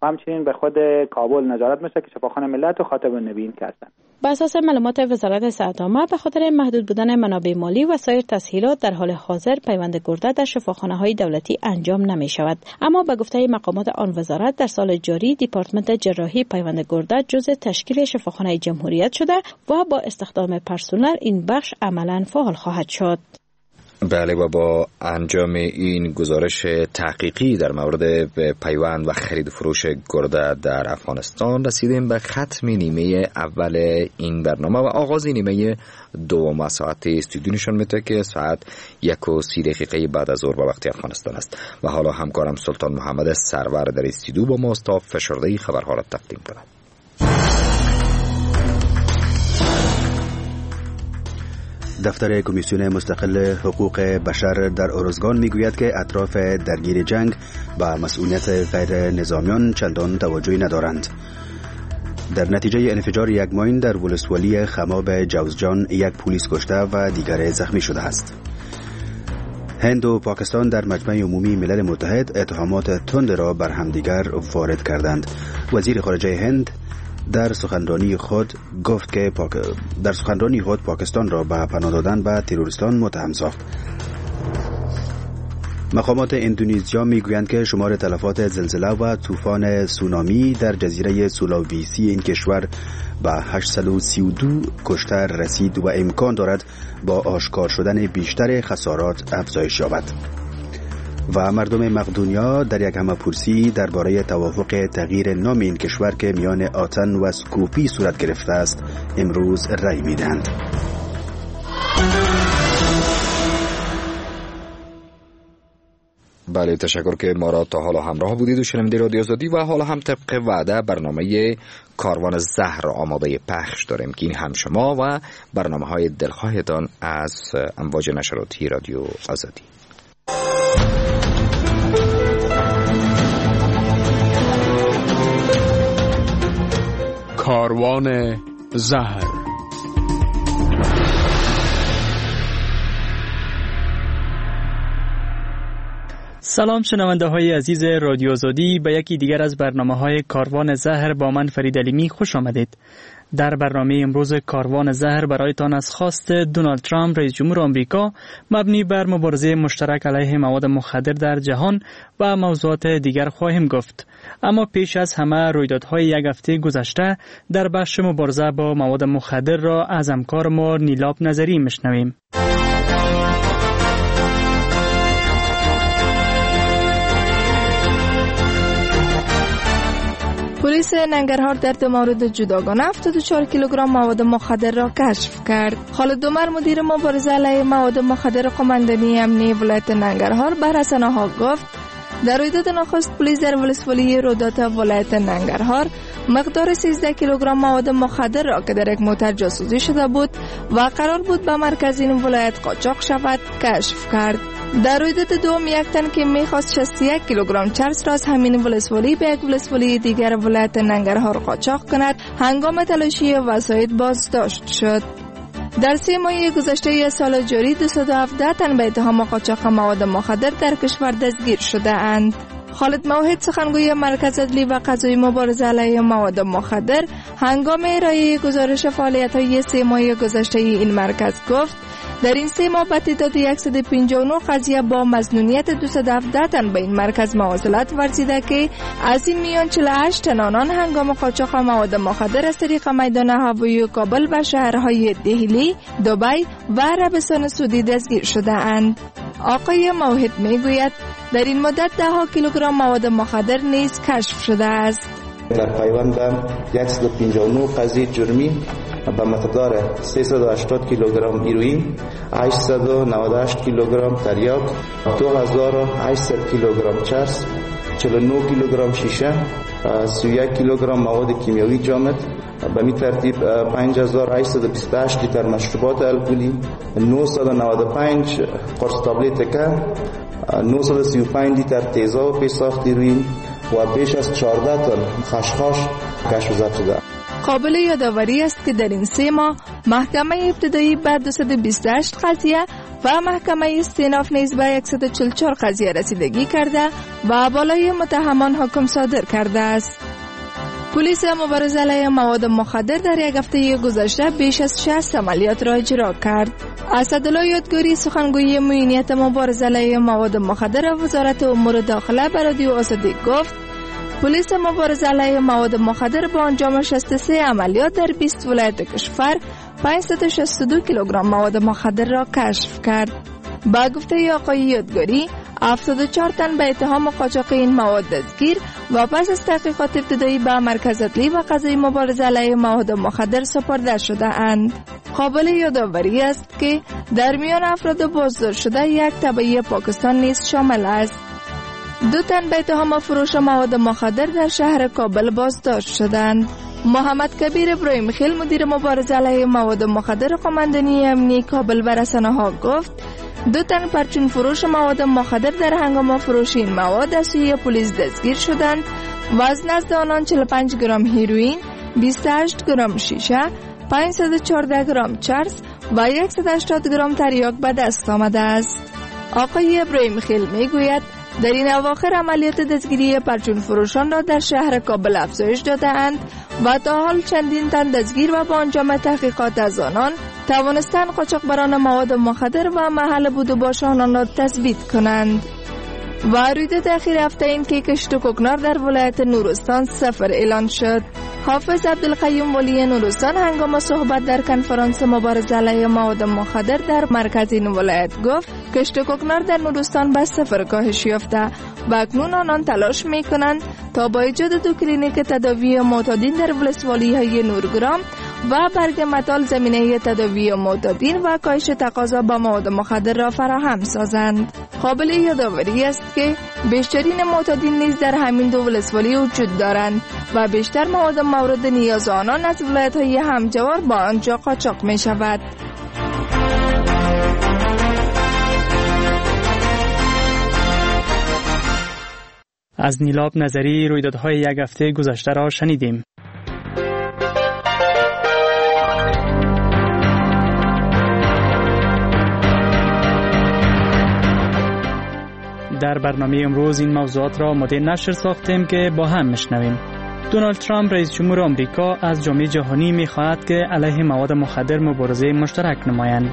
و همچنین به خود کابل نظارت میشه که شفاخانه ملت و خاطب النبیین هستند. بر اساس معلومات وزارت صحت عامه به خاطر محدود بودن منابع مالی و سایر تسهیلات در حال حاضر پیوند گرده در شفاخانه‌های دولتی انجام نمی‌شود. اما به گفته مقامات آن وزارت در سال جاری دیپارتمنت جراحی پیوند گرده جزء تشکیل شفاخانه جمهوریت شده و با استخدام پرسنل این بخش عملاً فعال خواهد شد. بله و با انجام این گزارش تحقیقی در مورد پیوند و خرید و فروش گرده در افغانستان رسیدیم به ختم نیمه اول این برنامه و آغاز نیمه دوم. ساعت استودیو نشان میده که ساعت یک و سی دقیقه بعد از ظهر به وقت افغانستان است و حالا همکارم سلطان محمد سرور در استودیو با ماست تا فشرده خبرها را تقدیم کند. دفتر کمیسیون مستقل حقوق بشر در ارزگان میگوید که اطراف درگیر جنگ و مسئولیت غیر نظامیان چندان توجهی ندارند. در نتیجه انفجار یک ماین در ولسوالی خماب جوزجان یک پلیس کشته و دیگر زخمی شده است. هند و پاکستان در مجمع عمومی ملل متحد اتهامات تند را بر همدیگر وارد کردند. وزیر خارجه هند در سخنرانی خود گفت که پاک... در سخنرانی خود پاکستان را به پناه دادن به تروریستان متهم ساخت. مقامات اندونزیا میگویند که شمار تلفات زلزله و طوفان سونامی در جزیره سولاویسی این کشور به هشتصد و سی و دو کشته رسید و امکان دارد با آشکار شدن بیشتر خسارات افزایش یابد. و مردم مقدونیا در یک همه‌پرسی درباره توافق تغییر نام این کشور که میان آتن و سکوپی صورت گرفته است امروز رأی میدهند. بله، تشکر که ما را تا حالا همراه بودید و شنونده رادیو آزادی و حالا هم طبق وعده برنامه کاروان زهر آماده پخش داریم که این هم شما و برنامه های دلخواهتان از امواج نشراتی رادیو آزادی. کاروان زهر. سلام شنونده های عزیز رادیو آزادی، به یکی دیگر از برنامه های کاروان زهر با من فرید علیمی خوش آمدید. در برنامه امروز کاروان زهر برایتان از خواست دونالد ترامپ رئیس جمهور آمریکا مبنی بر مبارزه مشترک علیه مواد مخدر در جهان و موضوعات دیگر خواهیم گفت. اما پیش از همه رویدادهای یک هفته گذشته در بخش مبارزه با مواد مخدر را از همکار ما نیلاب نظری میشنویم. پلیس ننگرهار در دو مورد جداگانه هفتاد و چهار کیلوگرم مواد مخدر را کشف کرد. خالد عمر مدیر مبارزه علیه مواد مخدر قماندانی امنیتی ولایت ننگرهار به رسانه‌ها گفت در رویداد نخست پلیس در ولسوالی رودات ولایت ننگرهار مقدار سیزده کیلوگرم مواد مخدر را که در یک موتر جاسوسی شده بود و قرار بود به مرکز این ولایت قاچاق شود کشف کرد. در رویداد دوم یک تن که میخواست شصت و یک کیلوگرم چرس را از همین ولسوالی به یک ولسوالی دیگر ولایت ننگرهار قاچاق کند هنگام تلاشی وسایط بازداشت شد. در سه ماه گذشته سال جاری دویست و هفده تن به اتهام قاچاق مواد مخدر در کشور دستگیر شده اند. خالد موحد سخنگوی مرکز عدلی و قضایی مبارزه علیه مواد مخدر هنگام ارائه گزارش فعالیت‌های سه ماه گذشته این مرکز گفت در این سه ماه به تعداد صد و پنجاه و نه قضیه با مظنونیت دویست و هفده تن به این مرکز مواصلت ورزیده که از این میان چهل و هشت تن آنان هنگام قاچاق مواد مخدر از طریق میدان هوایی کابل به شهرهای دهلی، دبی و عربستان سعودی دستگیر شده اند. آقای موحد میگوید در این مدت ده ها کیلوگرم مواد مخدر نیز کشف شده است. در پیوند به صد و پنجاه و نه قضیه جرمی به مقدار سیصد و هشتاد کیلوگرم هیروئین، هشتصد و نود و هشت کیلوگرم تریاک، دو هزار و هشتصد کیلوگرم چرس، چهل و نه کیلوگرم شیشه، سی و یک کیلوگرم مواد کیمیایی جامد، به می ترتیب پنج هزار و هشتصد و بیست و هشت لیتر مشروبات الکلی، نهصد و نود و پنج قرص تابلت که، نهصد و سی و پنج لیتر تیزاب پی ساخت هیروئین و بیش از چهارده تن خشخاش کشف و ضبط شده. قابل یادآوری است که در این سه ماه محکمه ابتدایی به دویست و بیست و هشت قضیه و محکمه استیناف نیز به صد و چهل و چهار قضیه رسیدگی کرده و بالای متهمان حکم صادر کرده است. پلیس مبارزه علیه مواد مخدر در یک هفته گذشته بیش از شصت عملیات را اجرا کرد. اسدالله یادگاری سخنگوی معینیت مبارزه علیه مواد مخدر وزارت امور داخله به رادیو آزادی گفت پلیس مبارزه علیه مواد مخدر با انجام شصت و سه عملیات در بیست ولایت کشور پانصد و شصت و دو کیلوگرم مواد مخدر را کشف کرد. با گفته آقای یادگاری هفتاد و چهار تن به اتهام قاچاق این مواد دستگیر و پس از تحقیقات ابتدایی به مرکز عدلی و قضایی مبارزه علیه مواد مخدر سپرده شده اند. قابل یادآوری است که در میان افراد بازداشت شده یک تبعی پاکستان نیز شامل است. دو تن به اتهام فروش مواد مخدر در شهر کابل بازداشت شدند. محمد کبیر ابراهیم خیل مدیر مبارزه علیه مواد مخدر قماندانی امنیتی کابل به رسانه‌ها گفت دو تن پرچون فروش مواد مخدر در هنگام فروش این مواد از سوی پلیس دستگیر شدند و از نزد آنان چهل و پنج گرم هیروئین، بیست و هشت گرم شیشه، پانصد و چهارده گرم چرس و صد و هشتاد گرم تریاک به دست آمده است. آقای ابراهیم خیل می گوید در این اواخر عملیات دستگیری پرچون فروشان را در شهر کابل افزایش داده اند و تا حال چندین تن دستگیر و با انجام تحقیقات از آنان توانستند قاچاقبران مواد مخدر و محل بود و باش آنان را تثبیت کنند. و رویداد اخیر هفته این که کشت و کوکنار در ولایت نورستان صفر اعلان شد. حافظ عبدالقیوم ولی نورستان هنگام صحبت در کنفرانس مبارزه علیه مواد مخدر در مرکز این ولایت گفت کشت و کوکنار در نورستان به صفر کاهش یافته و اکنون آنان تلاش می کنند تا با ایجاد دو کلینیک تداوی معتادین در ولسوالی های نورگرام و برگ متال زمینه تداوی معتادین و کاهش تقاضا به مواد مخدر را فراهم سازند. قابل یادآوری است که بیشترین معتادین نیز در همین دو ولسوالی وجود دارند و بیشتر مواد مورد نیاز آنان از ولایت‌های همجوار با آنجا قاچاق می شود. از نیلاب نظری رویدادهای یک هفته گذشته را شنیدیم. در برنامه امروز این موضوعات را مد نشر ساختیم که با هم میشنویم. دونالد ترامپ رئیس جمهور آمریکا از جامعه جهانی می‌خواهد که علیه مواد مخدر مبارزه مشترک نمایند.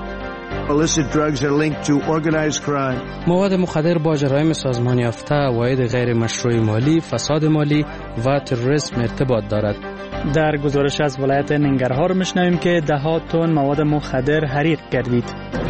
مواد مخدر با جرایم سازمان یافته، عواید غیر مشروع مالی، فساد مالی و تروریسم ارتباط دارد. در گزارش از ولایت ننگرهار میشنویم که ده ها تن مواد مخدر حریق گردید.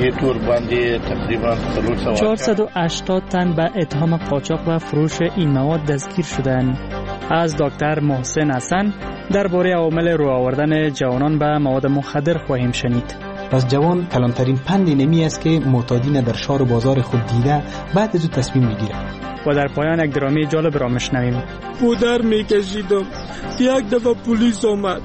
چهارصد و هشتاد تن به اتهام قاچاق و فروش این مواد دستگیر شدند. از دکتر محسن حسن درباره عوامل رو آوردن جوانان به مواد مخدر خواهیم شنید. پس جوان کلانترین پند نمی است که معتادین در شهر و بازار خود دیده بعد از او تصمیم میگیره. و در پایان یک درامه جالب را میشنویم. پودر میکشیدم، یک دفعه پلیس آمد.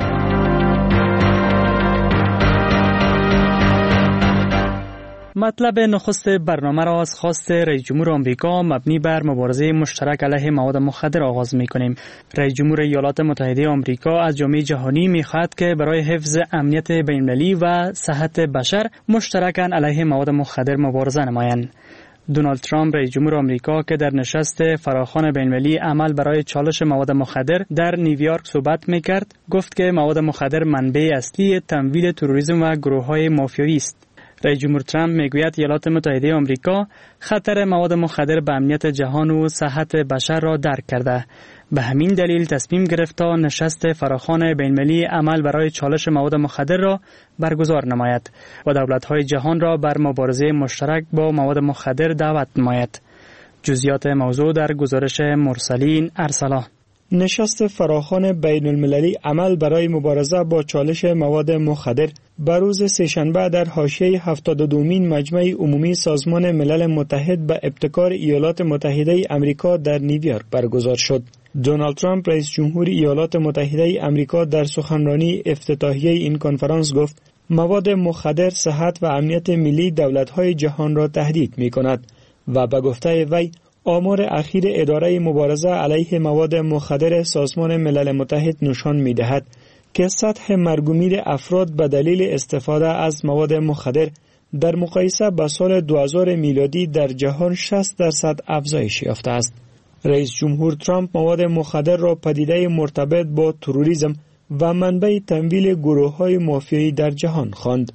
مطلب نخست برنامه را از خواست رئیس جمهور آمریکا مبنی بر مبارزه مشترک علیه مواد مخدر آغاز می‌کنیم. رئیس جمهور ایالات متحده آمریکا از جامعه جهانی می‌خواهد که برای حفظ امنیت بین‌المللی و صحت بشر مشترکاً علیه مواد مخدر مبارزه نمایند. دونالد ترامپ رئیس جمهور آمریکا که در نشست فراخوان بین‌المللی عمل برای چالش مواد مخدر در نیویورک صحبت می‌کرد، گفت که مواد مخدر منبع اصلی تمویل تروریسم و گروه‌های مافیایی است. رئیس جمهور ترامپ میگوید ایالات متحده آمریکا خطر مواد مخدر به امنیت جهان و صحت بشر را درک کرده. به همین دلیل تصمیم گرفت تا نشست فراخوان بین‌المللی عمل برای چالش مواد مخدر را برگزار نماید و دولت‌های جهان را بر مبارزه مشترک با مواد مخدر دعوت نماید. جزئیات موضوع در گزارش مرسلین ارسلا. نشست فراخوان بین المللی عمل برای مبارزه با چالش مواد مخدر بر روز سه‌شنبه در حاشیه هفتاد و دومین مجمع عمومی سازمان ملل متحد به ابتکار ایالات متحده آمریکا در نیویورک برگزار شد. دونالد ترامپ رئیس جمهور ایالات متحده آمریکا در سخنرانی افتتاحیه این کنفرانس گفت مواد مخدر صحت و امنیت ملی دولت‌های جهان را تهدید می‌کند و به گفته وی آمار اخیر اداره مبارزه علیه مواد مخدر سازمان ملل متحد نشان می‌دهد که سطح مرگ و میر افراد به دلیل استفاده از مواد مخدر در مقایسه با سال دو هزار میلادی در جهان شصت درصد افزایش یافته است. رئیس جمهور ترامپ مواد مخدر را پدیده مرتبط با تروریسم و منبع تمویل گروه‌های مافیایی در جهان خواند.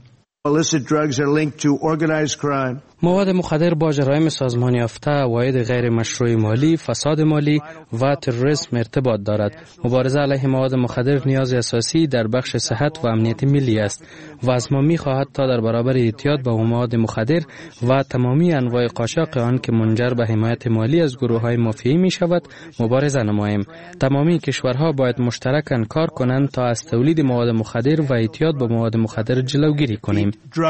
مواد مخدر با جرایم سازمان یافته، عواید غیر مشروع مالی، فساد مالی و تروریسم ارتباط دارد. مبارزه علیه مواد مخدر نیاز اساسی در بخش صحت و امنیت ملی است و از ما می‌خواهد تا در برابر اعتیاد با مواد مخدر و تمامی انواع قاچاق آن که منجر به حمایت مالی از گروه‌های مافیایی می‌شود مبارزه نماییم. تمامی کشورها باید مشترکاً کار کنند تا از تولید مواد مخدر و اعتیاد با مواد مخدر جلوگیری کنیم.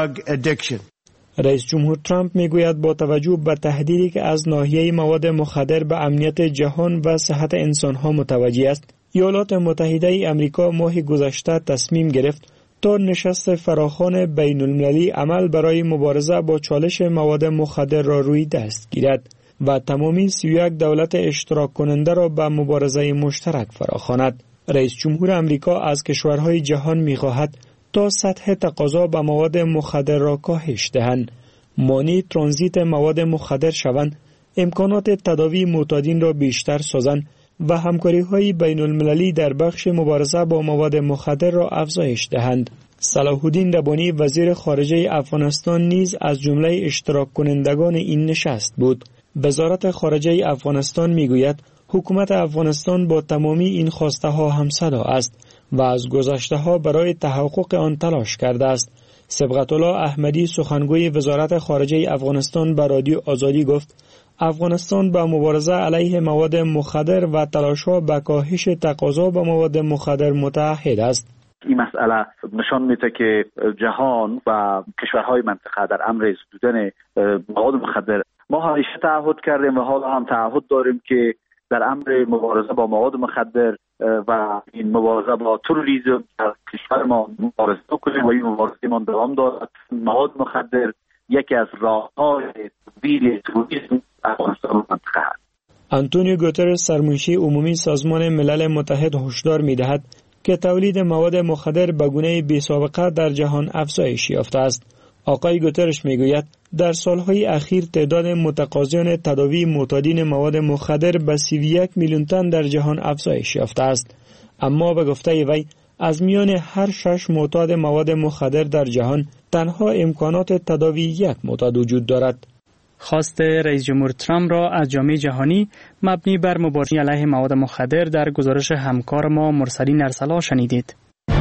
رئیس جمهور ترامپ میگوید با توجه به تهدیدی که از ناحیه مواد مخدر به امنیت جهان و صحت انسانها متوجه است، ایالات متحده ای آمریکا ماه گذشته تصمیم گرفت تا نشست فراخوان بین المللی عمل برای مبارزه با چالش مواد مخدر را روی دست گیرد و تمامی سی و یک دولت اشتراک کننده را به مبارزه مشترک فراخواند. رئیس جمهور آمریکا از کشورهای جهان می‌خواهد تا سطح تقاضا به مواد مخدر را کاهش دهند، مانع ترانزیت مواد مخدر شوند، امکانات تداوی معتادین را بیشتر سازند و همکاری‌های بین المللی در بخش مبارزه با مواد مخدر را افزایش دهند. صلاح الدین ربانی وزیر خارجه افغانستان نیز از جمله اشتراک کنندگان این نشست بود. وزارت خارجه افغانستان میگوید حکومت افغانستان با تمامی این خواسته ها همصدا است و از گذشته ها برای تحقق آن تلاش کرده است. صبغت الله احمدی سخنگوی وزارت خارجه افغانستان به رادیو آزادی گفت افغانستان با مبارزه علیه مواد مخدر و تلاش‌ها به کاهش تقاضا به مواد مخدر متعهد است. این مسئله نشان میده که جهان و کشورهای منطقه در امر زدودن مواد مخدر ما همیشه تعهد کردیم و حالا هم تعهد داریم که در امر مبارزه با مواد مخدر و این مبارزه با تروریسم در کشور ما مبارزه کنیم و این مبارزه ما دوام دارد. مواد مخدر یکی از راه‌های تبدیل تروریسم در افغانستان منطقه است. آنتونیو گوترس سرمنشی عمومی سازمان ملل متحد هشدار می‌دهد که تولید مواد مخدر به گونه بی‌سابقه در جهان افزایش یافته است. آقای گوترش میگوید در سالهای اخیر تعداد متقاضیان تداوی معتادین مواد مخدر به سی و یک میلیون تن در جهان افزایش یافته است. اما به گفته وی از میان هر شش معتاد مواد مخدر در جهان تنها امکانات تداوی یک معتاد وجود دارد. خواست رئیس جمهور ترامپ را از جامعه جهانی مبنی بر مبارزه علیه مواد مخدر در گزارش همکار ما مرسلین ارسلا شنیدید.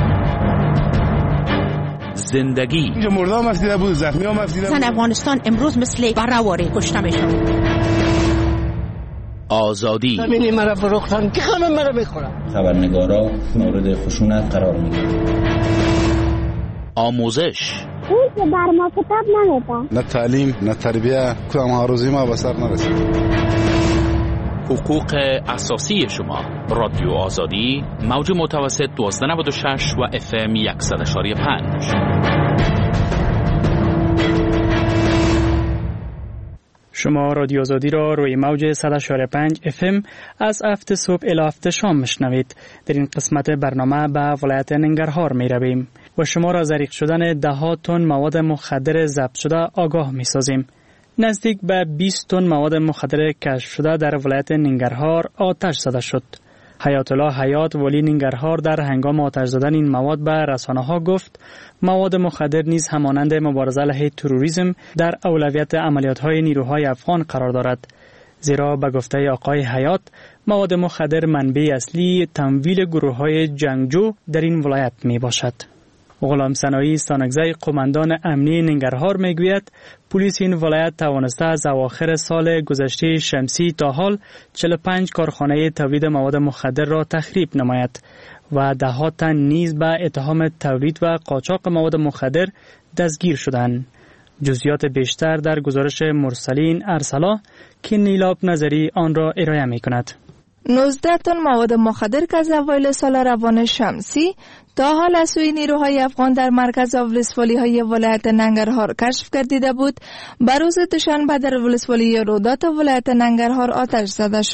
زندگی اینجا مرده هم افزیده بود، زخمی هم افزیده بود. زن افغانستان امروز مثل برهواری کشته میشن. آزادی زمینی مرا فروختن که همه مرا بخورن. خبرنگارا مورد خشونت قرار میگیرن. آموزش اون که بر ما کتاب نمیده. نه تعلیم نه تربیه کدام ها روزی ما به سر نرسید. حقوق اساسی شما. رادیو آزادی موج متوسط دوازده نود و شش و اف ام صد و پنج. شما رادیو آزادی را روی موج صد و پنج اف ام از هفت صبح الی هفت شام میشنوید. در این قسمت برنامه به ولایت ننگرهار می رویم و شما را از ریخت شدن ده ها تن مواد مخدر ضبط شده آگاه می سازیم. نزدیک به بیست تن مواد مخدر کشف شده در ولایت ننگرهار آتش زده شد. حیات الله حیات ولی ننگرهار در هنگام آتش زدن این مواد به رسانه‌ها گفت مواد مخدر نیز همانند مبارزه علیه تروریسم در اولویت عملیات‌های نیروهای افغان قرار دارد. زیرا به گفته آقای حیات مواد مخدر منبع اصلی تمویل گروه‌های جنگجو در این ولایت می باشد. غلام سنایی سانگزی قماندان امنی ننگرهار میگوید پلیس این ولایت توانسته از اواخر سال گذشته شمسی تا حال چهل و پنج کارخانه تولید مواد مخدر را تخریب نماید و ده ها تن نیز به اتهام تولید و قاچاق مواد مخدر دستگیر شدند. جزئیات بیشتر در گزارش مرسلین ارسلا که نیلاب نظری آن را ارائه می‌کند. نوزده تن مواد مخدر که از اوایل سال روان شمسی تا حال از سوی نیروهای افغان در مرکز ولسوالی های ولایت ننگرهار کشف گردیده بود، بر روز دوشنبه در ولسوالی رودات ولایت ننگرهار آتش زده شد.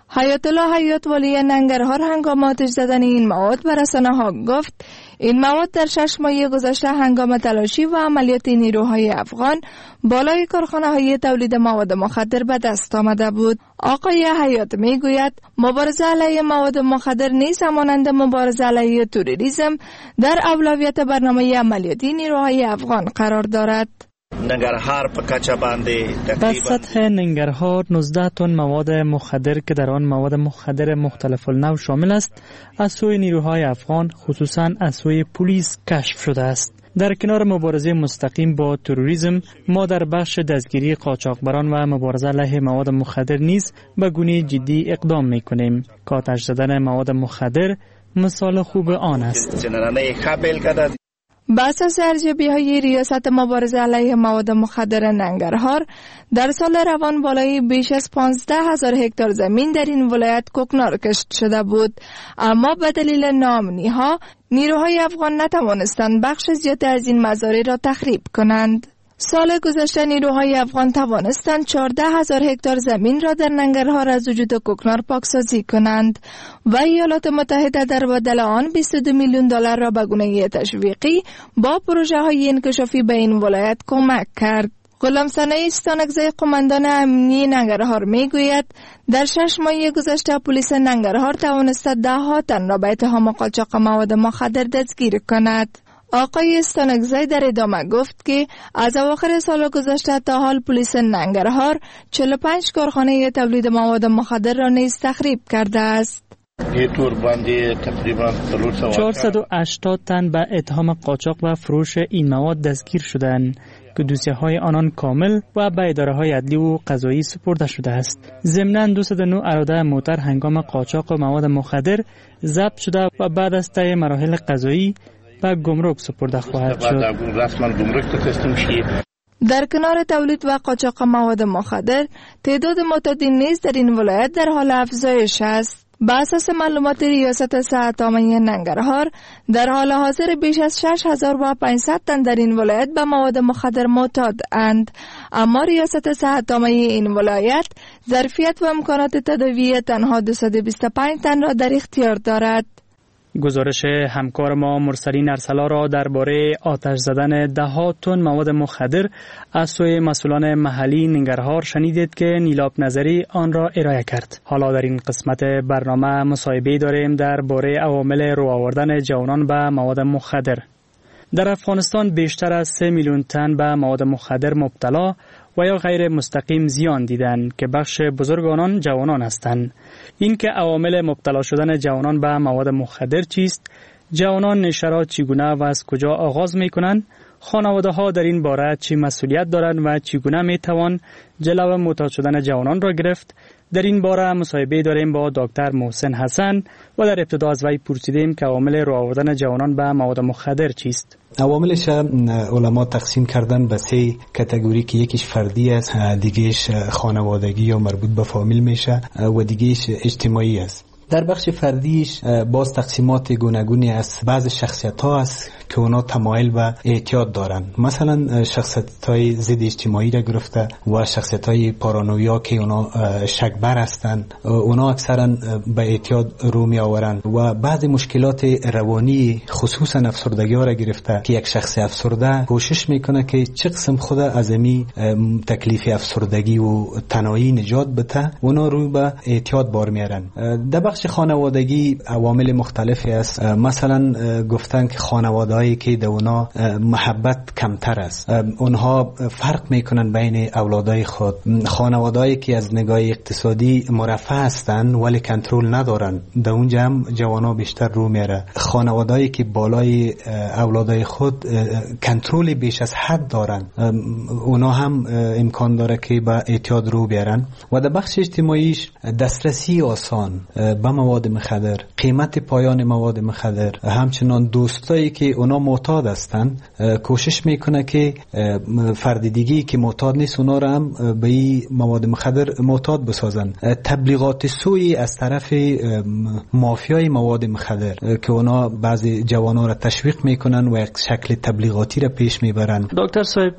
حیات الله حیات والی ننگرهار هنگام آتش زدن این مواد به رسانه‌ها گفت این مواد در شش ماه گذشته هنگام تلاشی و عملیات نیروهای افغان بالای کارخانه‌های تولید مواد مخدر به دست آمده بود. آقای حیات میگوید مبارزه علیه مواد مخدر نیز همانند مبارزه علیه تروریسم در اولویت برنامه عملیاتی نیروهای افغان قرار دارد. ننگرهار په کچه باندې در سطح ننگرهار نوزده تن مواد مخدر که در آن مواد مخدر مختلف النوع شامل است از سوی نیروهای افغان خصوصا از سوی پلیس کشف شده است. در کنار مبارزه مستقیم با تروریسم ما در بخش دستگیری قاچاقبران و مبارزه علیه مواد مخدر نیز به گونه جدی اقدام می‌کنیم. آتش زدن مواد مخدر مثال خوب آن است. بر اساس ارزیابی‌های ریاست مبارزه علیه مواد مخدر ننگرهار در سال روان بالای بیش از پانزده هزار هکتار زمین در این ولایت کوکنار کشت شده بود، اما به دلیل ناامنی‌ها نیروهای افغان نتوانستند بخش زیادی از این مزارع را تخریب کنند. سال گذشته نیروهای افغان توانستند چهارده هزار هکتار زمین را در ننگرهار از وجود کوکنار پاکسازی کنند و ایالات متحده در بدل آن بیست و دو میلیون دلار را به گونه تشویقی با پروژه های انکشافی به این ولایت کمک کرد. غلام ثنایی استانکزی قماندان امنی ننگرهار میگوید در شش ماه گذشته پلیس ننگرهار توانسته ده ها تن را به اتهام قاچاق مواد مخدر دستگیر کند. آقای استانکزی در ادامه گفت که از اواخر سال گذشته تا حال پلیس ننگرهار چهل و پنج کارخانه تولید مواد مخدر را نیز تخریب کرده است. چهارصد و هشتاد تن به اتهام قاچاق و فروش این مواد دستگیر شدند که دوسیه های آنان کامل و به اداره های عدلی و قضایی سپرده شده است. ضمناً دویست و نه اراده موتر هنگام قاچاق مواد مخدر ضبط شده و بعد از طی مراحل قضایی به گمرک سپرده خواهد شد. در کنار تولید و قاچاق مواد مخدر تعداد معتادین نیز در این ولایت در حال افزایش است. بر اساس معلومات ریاست صحت عامه ننگرهار در حال حاضر بیش از شش هزار و پانصد تن در این ولایت به مواد مخدر معتاد اند، اما ریاست صحت عامه این ولایت ظرفیت و امکانات تداوی تنها دویست و بیست و پنج تن را در اختیار دارد. گزارش همکار ما مرسلین ارسلا را درباره آتش زدن ده ها تن مواد مخدر از سوی مسئولان محلی ننگرهار شنیدید که نیلاب نظری آن را ارائه کرد. حالا در این قسمت برنامه مصاحبه داریم درباره عوامل رو آوردن جوانان به مواد مخدر. در افغانستان بیشتر از سه میلیون تن به مواد مخدر مبتلا و یا غیر مستقیم زیان دیدند که بخش بزرگ آنان جوانان هستند. این که عوامل مبتلا شدن جوانان به مواد مخدر چیست، جوانان نشه را چگونه و از کجا آغاز می کنند، خانواده ها در این باره چی مسئولیت دارند و چگونه می توان جلو معتاد شدن جوانان را گرفت، در این باره مصاحبه داریم با دکتر محسن حسن و در ابتدا از وی پرسیدیم که عوامل رو آوردن جوانان به مواد مخدر چیست. عواملش علما تقسیم کردن به سه کاتگوری که یکیش فردی است، دیگهش خانوادگی یا مربوط به فامیل میشه و دیگهش اجتماعی است. در بخش فردیش باز تقسیمات گوناگونی است. بعض شخصیت ها است که اونا تمایل به اعتیاد دارن، مثلا شخصیت های ضد اجتماعی را گرفته و شخصیت های پارانویا که اونا شکبر هستند، اونا اکثرا به اعتیاد رو می آورند. و بعض مشکلات روانی خصوصا افسردگی ها را گرفته که یک شخص افسرده کوشش میکنه که چه قسم خود از امی تکلیف افسردگی و تنهایی نجات بده، اونا رو به اعتیاد بار میارن. در بخش خانوادگی عوامل مختلفی است. مثلا گفتن که خانوادهایی که در اونا محبت کمتر است، اونها فرق میکنن بین اولادای خود. خانوادهایی که از نگاه اقتصادی مرفه هستن ولی کنترل ندارن، در اونجا هم جوانا بیشتر رو میاره. خانوادهایی که بالای اولادای خود کنترل بیش از حد دارن، اونا هم امکان داره که به اعتیاد رو بیارن. و در بخش اجتماعیش دسترسی آسان به مواد مخدر، قیمت پایان مواد مخدر، همچنان دوستایی که اونا معتاد هستند کوشش میکنه که فرد دیگه‌ای که معتاد نیست اونا رو هم به این مواد مخدر معتاد بسازن. تبلیغات سوی از طرف مافیای مواد مخدر که اونا بعضی جوانان را تشویق میکنن و یک شکل تبلیغاتی را پیش میبرن. دکتر صاحب،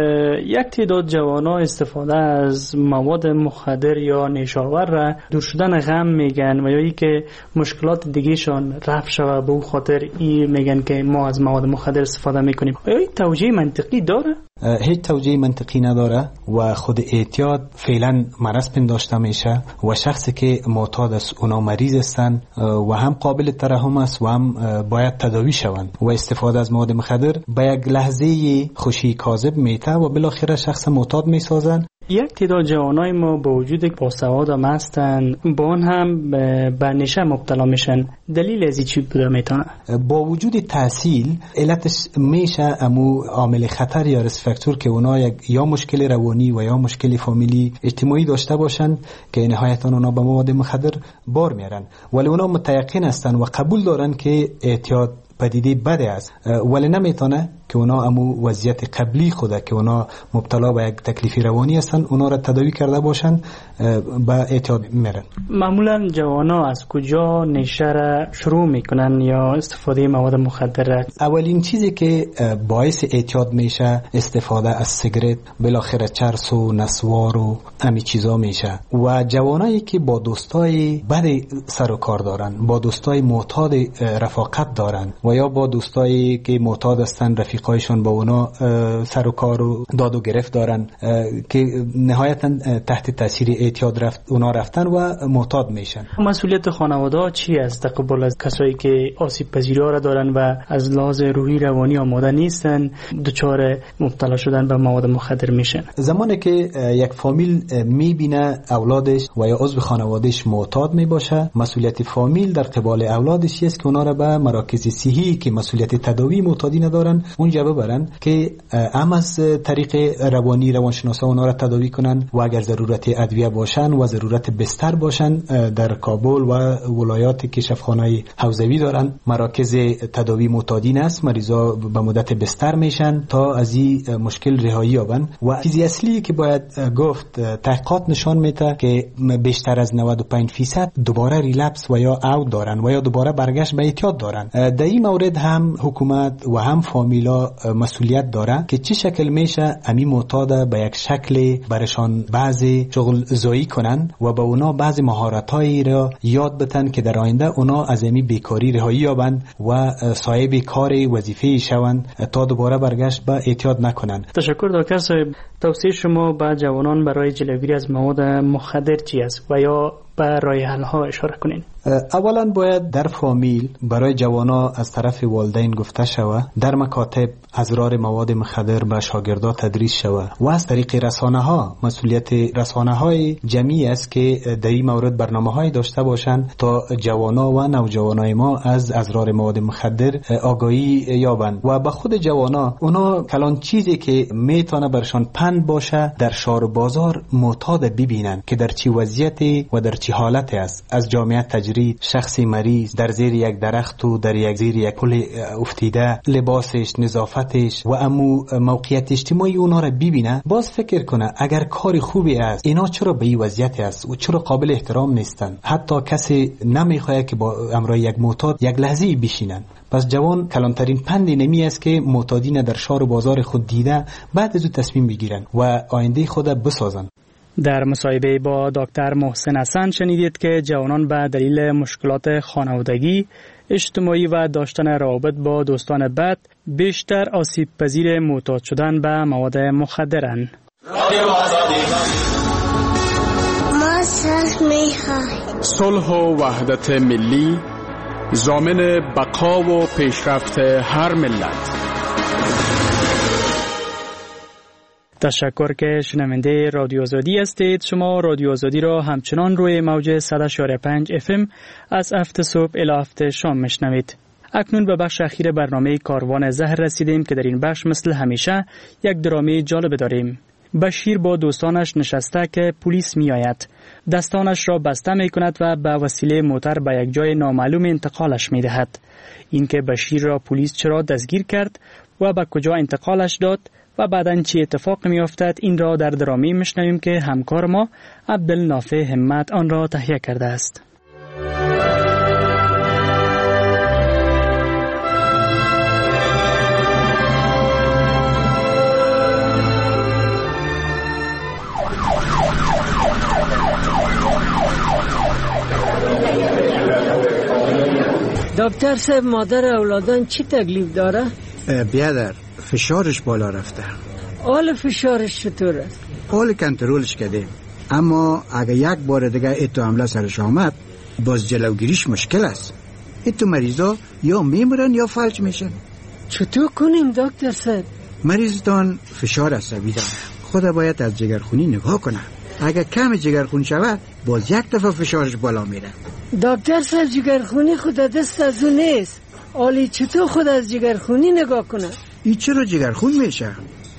یک تعداد جوانان استفاده از مواد مخدر یا نیشاور را دور شدن غم میگن و یا ای که مشکلات دیگهشان رفع شوه به اون خاطر ای میگن که ما از مواد مخدر استفاده میکنیم. آیا این توجیه منطقی داره؟ هیچ توجیه منطقی نداره و خود اعتیاد فعلا مرض پنداشته میشه و شخصی که معتاد است اونا مریض هستن و هم قابل ترحم است و هم باید تداوی شوند و استفاده از مواد مخدر به یک لحظه خوشی کاذب میته و بالاخره شخص معتاد میسازن. یک تعداد جوانای ما با وجود باسواد هم هستن، با اون هم به نشه مبتلا میشن. دلیل از چی بوده میتونه؟ با وجود تحصیل علتش میشه امو عامل خطر یا ریسک فاکتور که اونا یک یا مشکل روانی و یا مشکل فامیلی اجتماعی داشته باشن که نهایتا اونا به مواد مخدر بار میارن، ولی اونا متيقن هستن و قبول دارن که اعتیاد پدیده بده است، ولی نمیتونه که اونا امو وضعیت قبلی خوده که اونا مبتلا به یک تکلیف روانی هستن اونا را تداوی کرده باشن به اعتیاد میرن. معمولا جوانا از کجا نشه را شروع میکنن یا استفاده مواد مخدر؟ اولین چیزی که باعث اعتیاد میشه استفاده از سیگرت، بالاخره چرس و نسوار و همین چیزا میشه و جوانایی که با دوستای بد سر و کار دارن، با دوستای معتاد رفاقت دارن و یا با دوستایی که معتاد هستن رفیقایشون با اونا سر و کار و داد و گرفت دارن که نهایتا تحت تاثیر اعتیاد رفت اونا رفتن و معتاد میشن. مسئولیت خانواده چی است تقبل از کسایی که آسیب پذیری ها را دارن و از لحاظ روحی روانی آماده نیستن دچار مبتلا شدن به مواد مخدر میشن؟ زمانی که یک فامیل میبینه اولادش و یا عضو خانوادهش معتاد میباشه، مسئولیت فامیل در قبال اولادش است که اونا را به مراکز صحی که مسئولیت تداوی معتادی ندارن اونجا ببرن که هم از طریق روانی روانشناسا اونا را تداوی کنن و اگر ضرورت ادویه باشن و ضرورت بستر باشن در کابل و ولایات که شفاخانه حوزوی دارن مراکز تداوی معتادین است، مریضا به مدت بستر میشن تا از این مشکل رهایی یابن. و چیزی اصلی که باید گفت تحقیقات نشان میده که بیشتر از نود و پنج درصد دوباره ریلپس و یا اوت دارن و یا دوباره برگشت به اعتیاد دارن. در این مورد هم حکومت و هم فامیلا مسئولیت داره که چه شکل میشه امی معتاد به یک شکل برشان بعضی شغل زایی کنن و به اونا بعضی مهارتایی را یاد بدن که در آینده اونا از امی بیکاری رهایی یابن و صاحب کار وظیفه‌ای شوند تا دوباره برگشت به اعتیاد نکنن. تشکر دکتر صاحب. توصیه شما به جوانان برای جلوگیری از مواد مخدر چی است و یا به راه حل ها اشاره کنین؟ اولا باید در فامیل برای جوانا از طرف والدین گفته شوه، در مکاتب اضرار مواد مخدر به شاگردا تدریس شوه و از طریق رسانه ها مسئولیت رسانه های جمعی است که در این مورد برنامه های داشته باشند تا جوانا و نوجوانای ما از اضرار مواد مخدر آگاهی یابند و به خود جوانا اونا کلان چیزی که میتونه برشان پند باشه در شهر و بازار معتاد ببینن که در چی وضعیتی و در چی حالتی است. از جامعه تجرید شخصی مریض در زیر یک درخت و در یک زیر یک پل افتیده، لباسش، نظافتش و امو موقعیت اجتماعی اونا را ببینه، باز فکر کنه اگر کار خوبی است اینا چرا به این وضعیت است و چرا قابل احترام نیستن. حتی کسی نمیخواد که با امرای یک معتاد یک لحظه بشینن. پس جوان کلانترین پندی نمی است که معتادین در شهر و بازار خود دیده بعد از او تصمیم بگیرن و آینده خود بسازن. در مصاحبه با دکتر محسن حسن شنیدید که جوانان به دلیل مشکلات خانوادگی، اجتماعی و داشتن روابط با دوستان بد بیشتر آسیب پذیر معتاد شدن به مواد مخدرند. ما صلح می‌خوایم. صلح و وحدت ملی ضامن بقا و پیشرفت هر ملت. تشکر که شنونده رادیو آزادی هستید. شما رادیو آزادی را همچنان روی موج صد و چهار و پنج اف ام از هفت صبح الی هفت شام میشنوید. اکنون به بخش اخیر برنامه کاروان زهر رسیدیم که در این بخش مثل همیشه یک درامه جالب داریم. بشیر با دوستانش نشسته که پلیس می آید. دستانش را بسته می کند و به وسیله موتر به یک جای نامعلوم انتقالش می دهد. اینکه بشیر را پلیس چرا دستگیر کرد و به کجا انتقالش داد و بعداً چی اتفاق می افتد، این را در درامی میشنویم که همکار ما عبدالنافع همت آن را تهیه کرده است. دکتر صاحب، مادر اولادان چی تکلیف داره؟ بیادر فشارش بالا رفته. حال فشارش چطور است؟ حال کنترلش کردیم، اما اگه یک بار دیگه ایتو حمله سرش آمد باز جلوگیریش مشکل است. ایتو مریضا یا میمرن یا فلج میشن. چطور کنیم دکتر صاحب؟ مریضتان فشار عصبی داره، خدا باید از جگرخونی نگاه کنه. اگه کم جگرخون شود باز یک دفعه فشارش بالا میره. دکتر صاحب جگرخونی خود دست از اون نیست. آلی چطور خود از جگرخونی نگاه کنه؟ ای چرا جگرخون میشه؟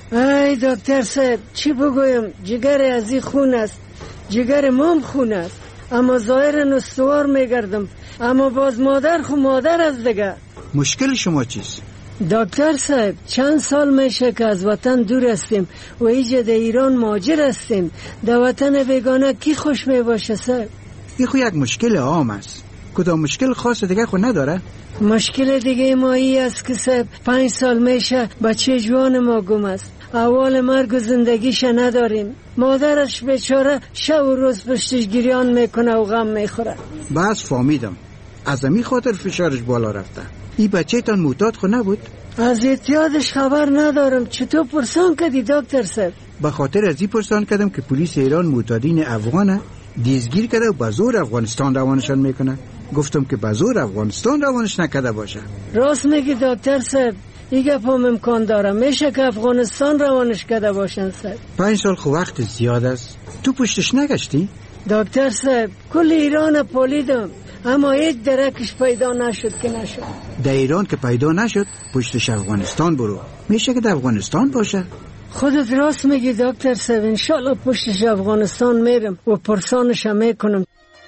ای دکتر صاحب چی بگویم، جگر از این خون است، جگر مام خون است، اما ظاهرا استوار میگردم، اما باز مادر خو مادر از دیگه. مشکل شما چیست؟ دکتر صاحب چند سال میشه که از وطن دور هستیم و ایجا در ایران مهاجر هستیم. در وطن بیگانه کی خوش میباشه صاحب؟ این خو یک مشکل عام است. کدام مشکل خاص دیگه خو نداره؟ مشکل دیگه ما ای است که صاحب پنج سال میشه بچه جوان ما گم است. اول مرگ و زندگیش نداریم. مادرش بیچاره شب و روز پشتش گریان میکنه و غم میخوره. بس فهمیدم، از امی خاطر فشارش بالا رفته. این بچه تان معتاد خو نبود؟ از اعتیادش خبر ندارم. چطور پرسان کردی دکتر صاحب؟ به خاطر از این پرسان کردم که پلیس ایران معتادین افغانه دیزگیر کرده و به زور افغانستان روانشان میکنه. گفتم که به زور افغانستان روانش نکرده باشه. راست میگی دکتر صاحب، این گپام امکان داره. میشه که افغانستان روانش کرده باشن صاحب. پنج سال خو وقت زیاد است. تو پشتش نگشتی؟ دکتر صاحب کل ایران پالیدم اما هیچ درکش پیدا نشد که نشد. در ایران که پیدا نشد پشتش افغانستان برو. میشه که در افغانستان باشه. خودت راست میگی دکتر صاحب، انشالله پشتش افغانستان میرم و پرسانش هم میکنم.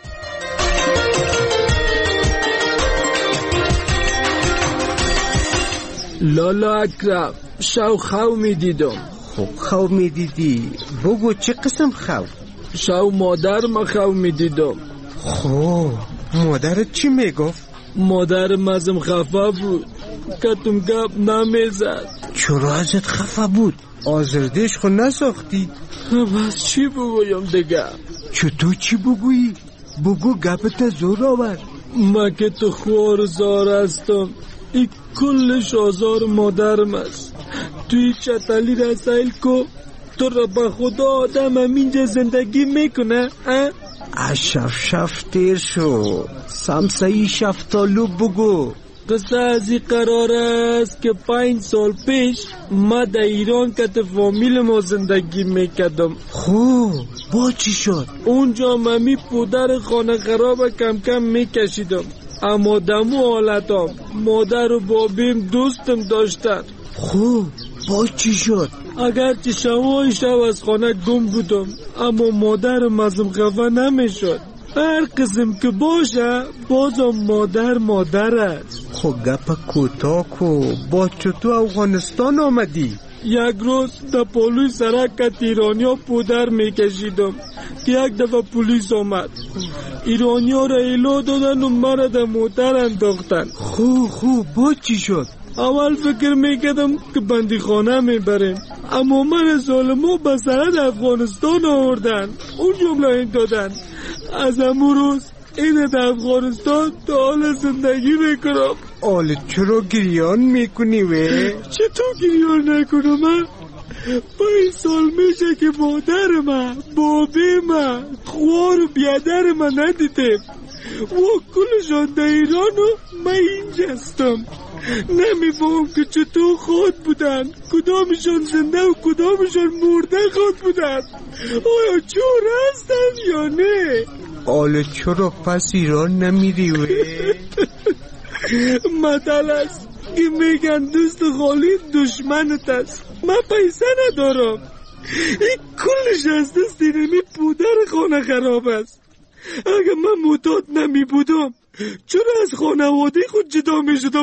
لالا اکرم، شو خو میدیدم. خب خو میدیدی، بگو چه قسم خو؟ شو مادر ما خو میدیدم. خب مادرت چی میگفت؟ مادرم ازم خفه بود، کتم گپ نمیزد. چرا ازت خفه بود؟ آزردش خو نساختی؟ بس چی بگویم دیگه؟ چطور چی بگویی؟ بگو گپت زور آور. ما که تو خوار زار هستم، این کلش آزار مادرم است. توی چطلی رسایل کو تو را به خدا آدم هم اینجا زندگی میکنه؟ شف شف تیر شو، سمسایی شفتالو بگو. قصه از این قرار است که پنج سال پیش ما در ایران که فامیل ما زندگی میکردم. خوب با چی شد؟ اونجا ممی پودر خانه خراب کم کم میکشیدم، اما دمو حالتام مادر و بابیم دوستم داشتن. خوب با چی شد؟ اگرچه شوای شو از خانه گم بودم، اما مادرم ازم خفه نمیشد. هر قسم که باشه بازم مادر مادر است. خب گپ کوتاه کو، با چطور افغانستان آمدی؟ یک روز در پالوی سرک ایرانیا پودر میکشیدم که یک دفعه پلیس آمد. ایرانیا را ایلو دادن و مرا در موتر انداختن. خوب خوب با چی شد؟ اول فکر میکردم که بندی خانه میبریم، اما من ظالمو به سرحد افغانستان آوردن. اون جمله این دادن از امو روز این در افغانستان تا حال زندگی میکنم. حالا چرا گریان میکنی وی؟ چطور گریان نکنم من؟ پنج سال میشه که مادر من، بابی من، خوار و بیادر من ندیدم و کلشان در ایران و من اینجا هستم. نمیفهم که چطور خود بودن، کدامشان زنده و کدامشان مرده خود بودن. آیا چور هستن یا نه؟ حالا چرا پس ایران نمیری وی؟ مطل است که میگن دوست خالی دشمنت است. من پیسه ندارم، این کلش از دست اینمی پودر خانه خراب است. اگر من معتاد نمی بودم چرا از خانواده خود جدا می شدم؟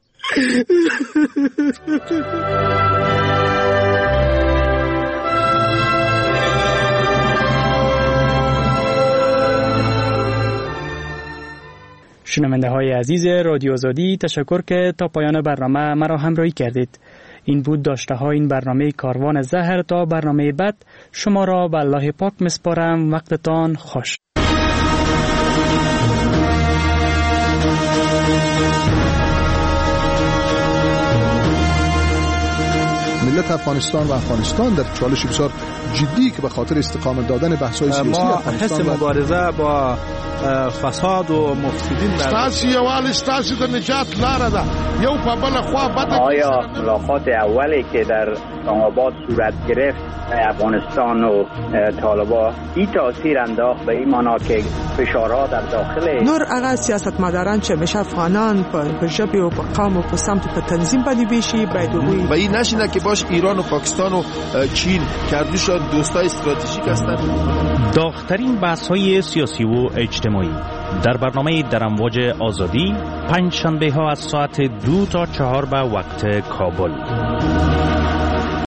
شنونده های عزیز رادیو آزادی، تشکر که تا پایان برنامه مرا همراهی کردید. این بود داشته های این برنامه کاروان زهر. تا برنامه بعد شما را به الله پاک مسپارم. وقتتان خوش. ملت افغانستان و افغانستان در چالش بسیار جدی که به خاطر استقامت دادن بحث‌های سیاسی افغانستان ما حس مبارزه با فساد و مفسدین ستاسو یوال ستاسو د نجات لاره ده. یو په بل خوا بده. آیا ملاقات اولی که در اسلام آباد صورت گرفت افغانستان و طالبان این تاثیر انداخت به این معنا که فشارها در داخل نور هغه سیاستمداران چې مشه افغانان په ژبه او په قوم او په سمت په تنظیم باندې بشي باید وي و این نشینه که باش ایران و پاکستان و چین کردوشان دوستای استراتژیک هستند. داغ‌ترین بحث‌های سیاسی و اجتماعی در برنامه در امواج آزادی پنج شنبه ها از ساعت دو تا چهار به وقت کابل.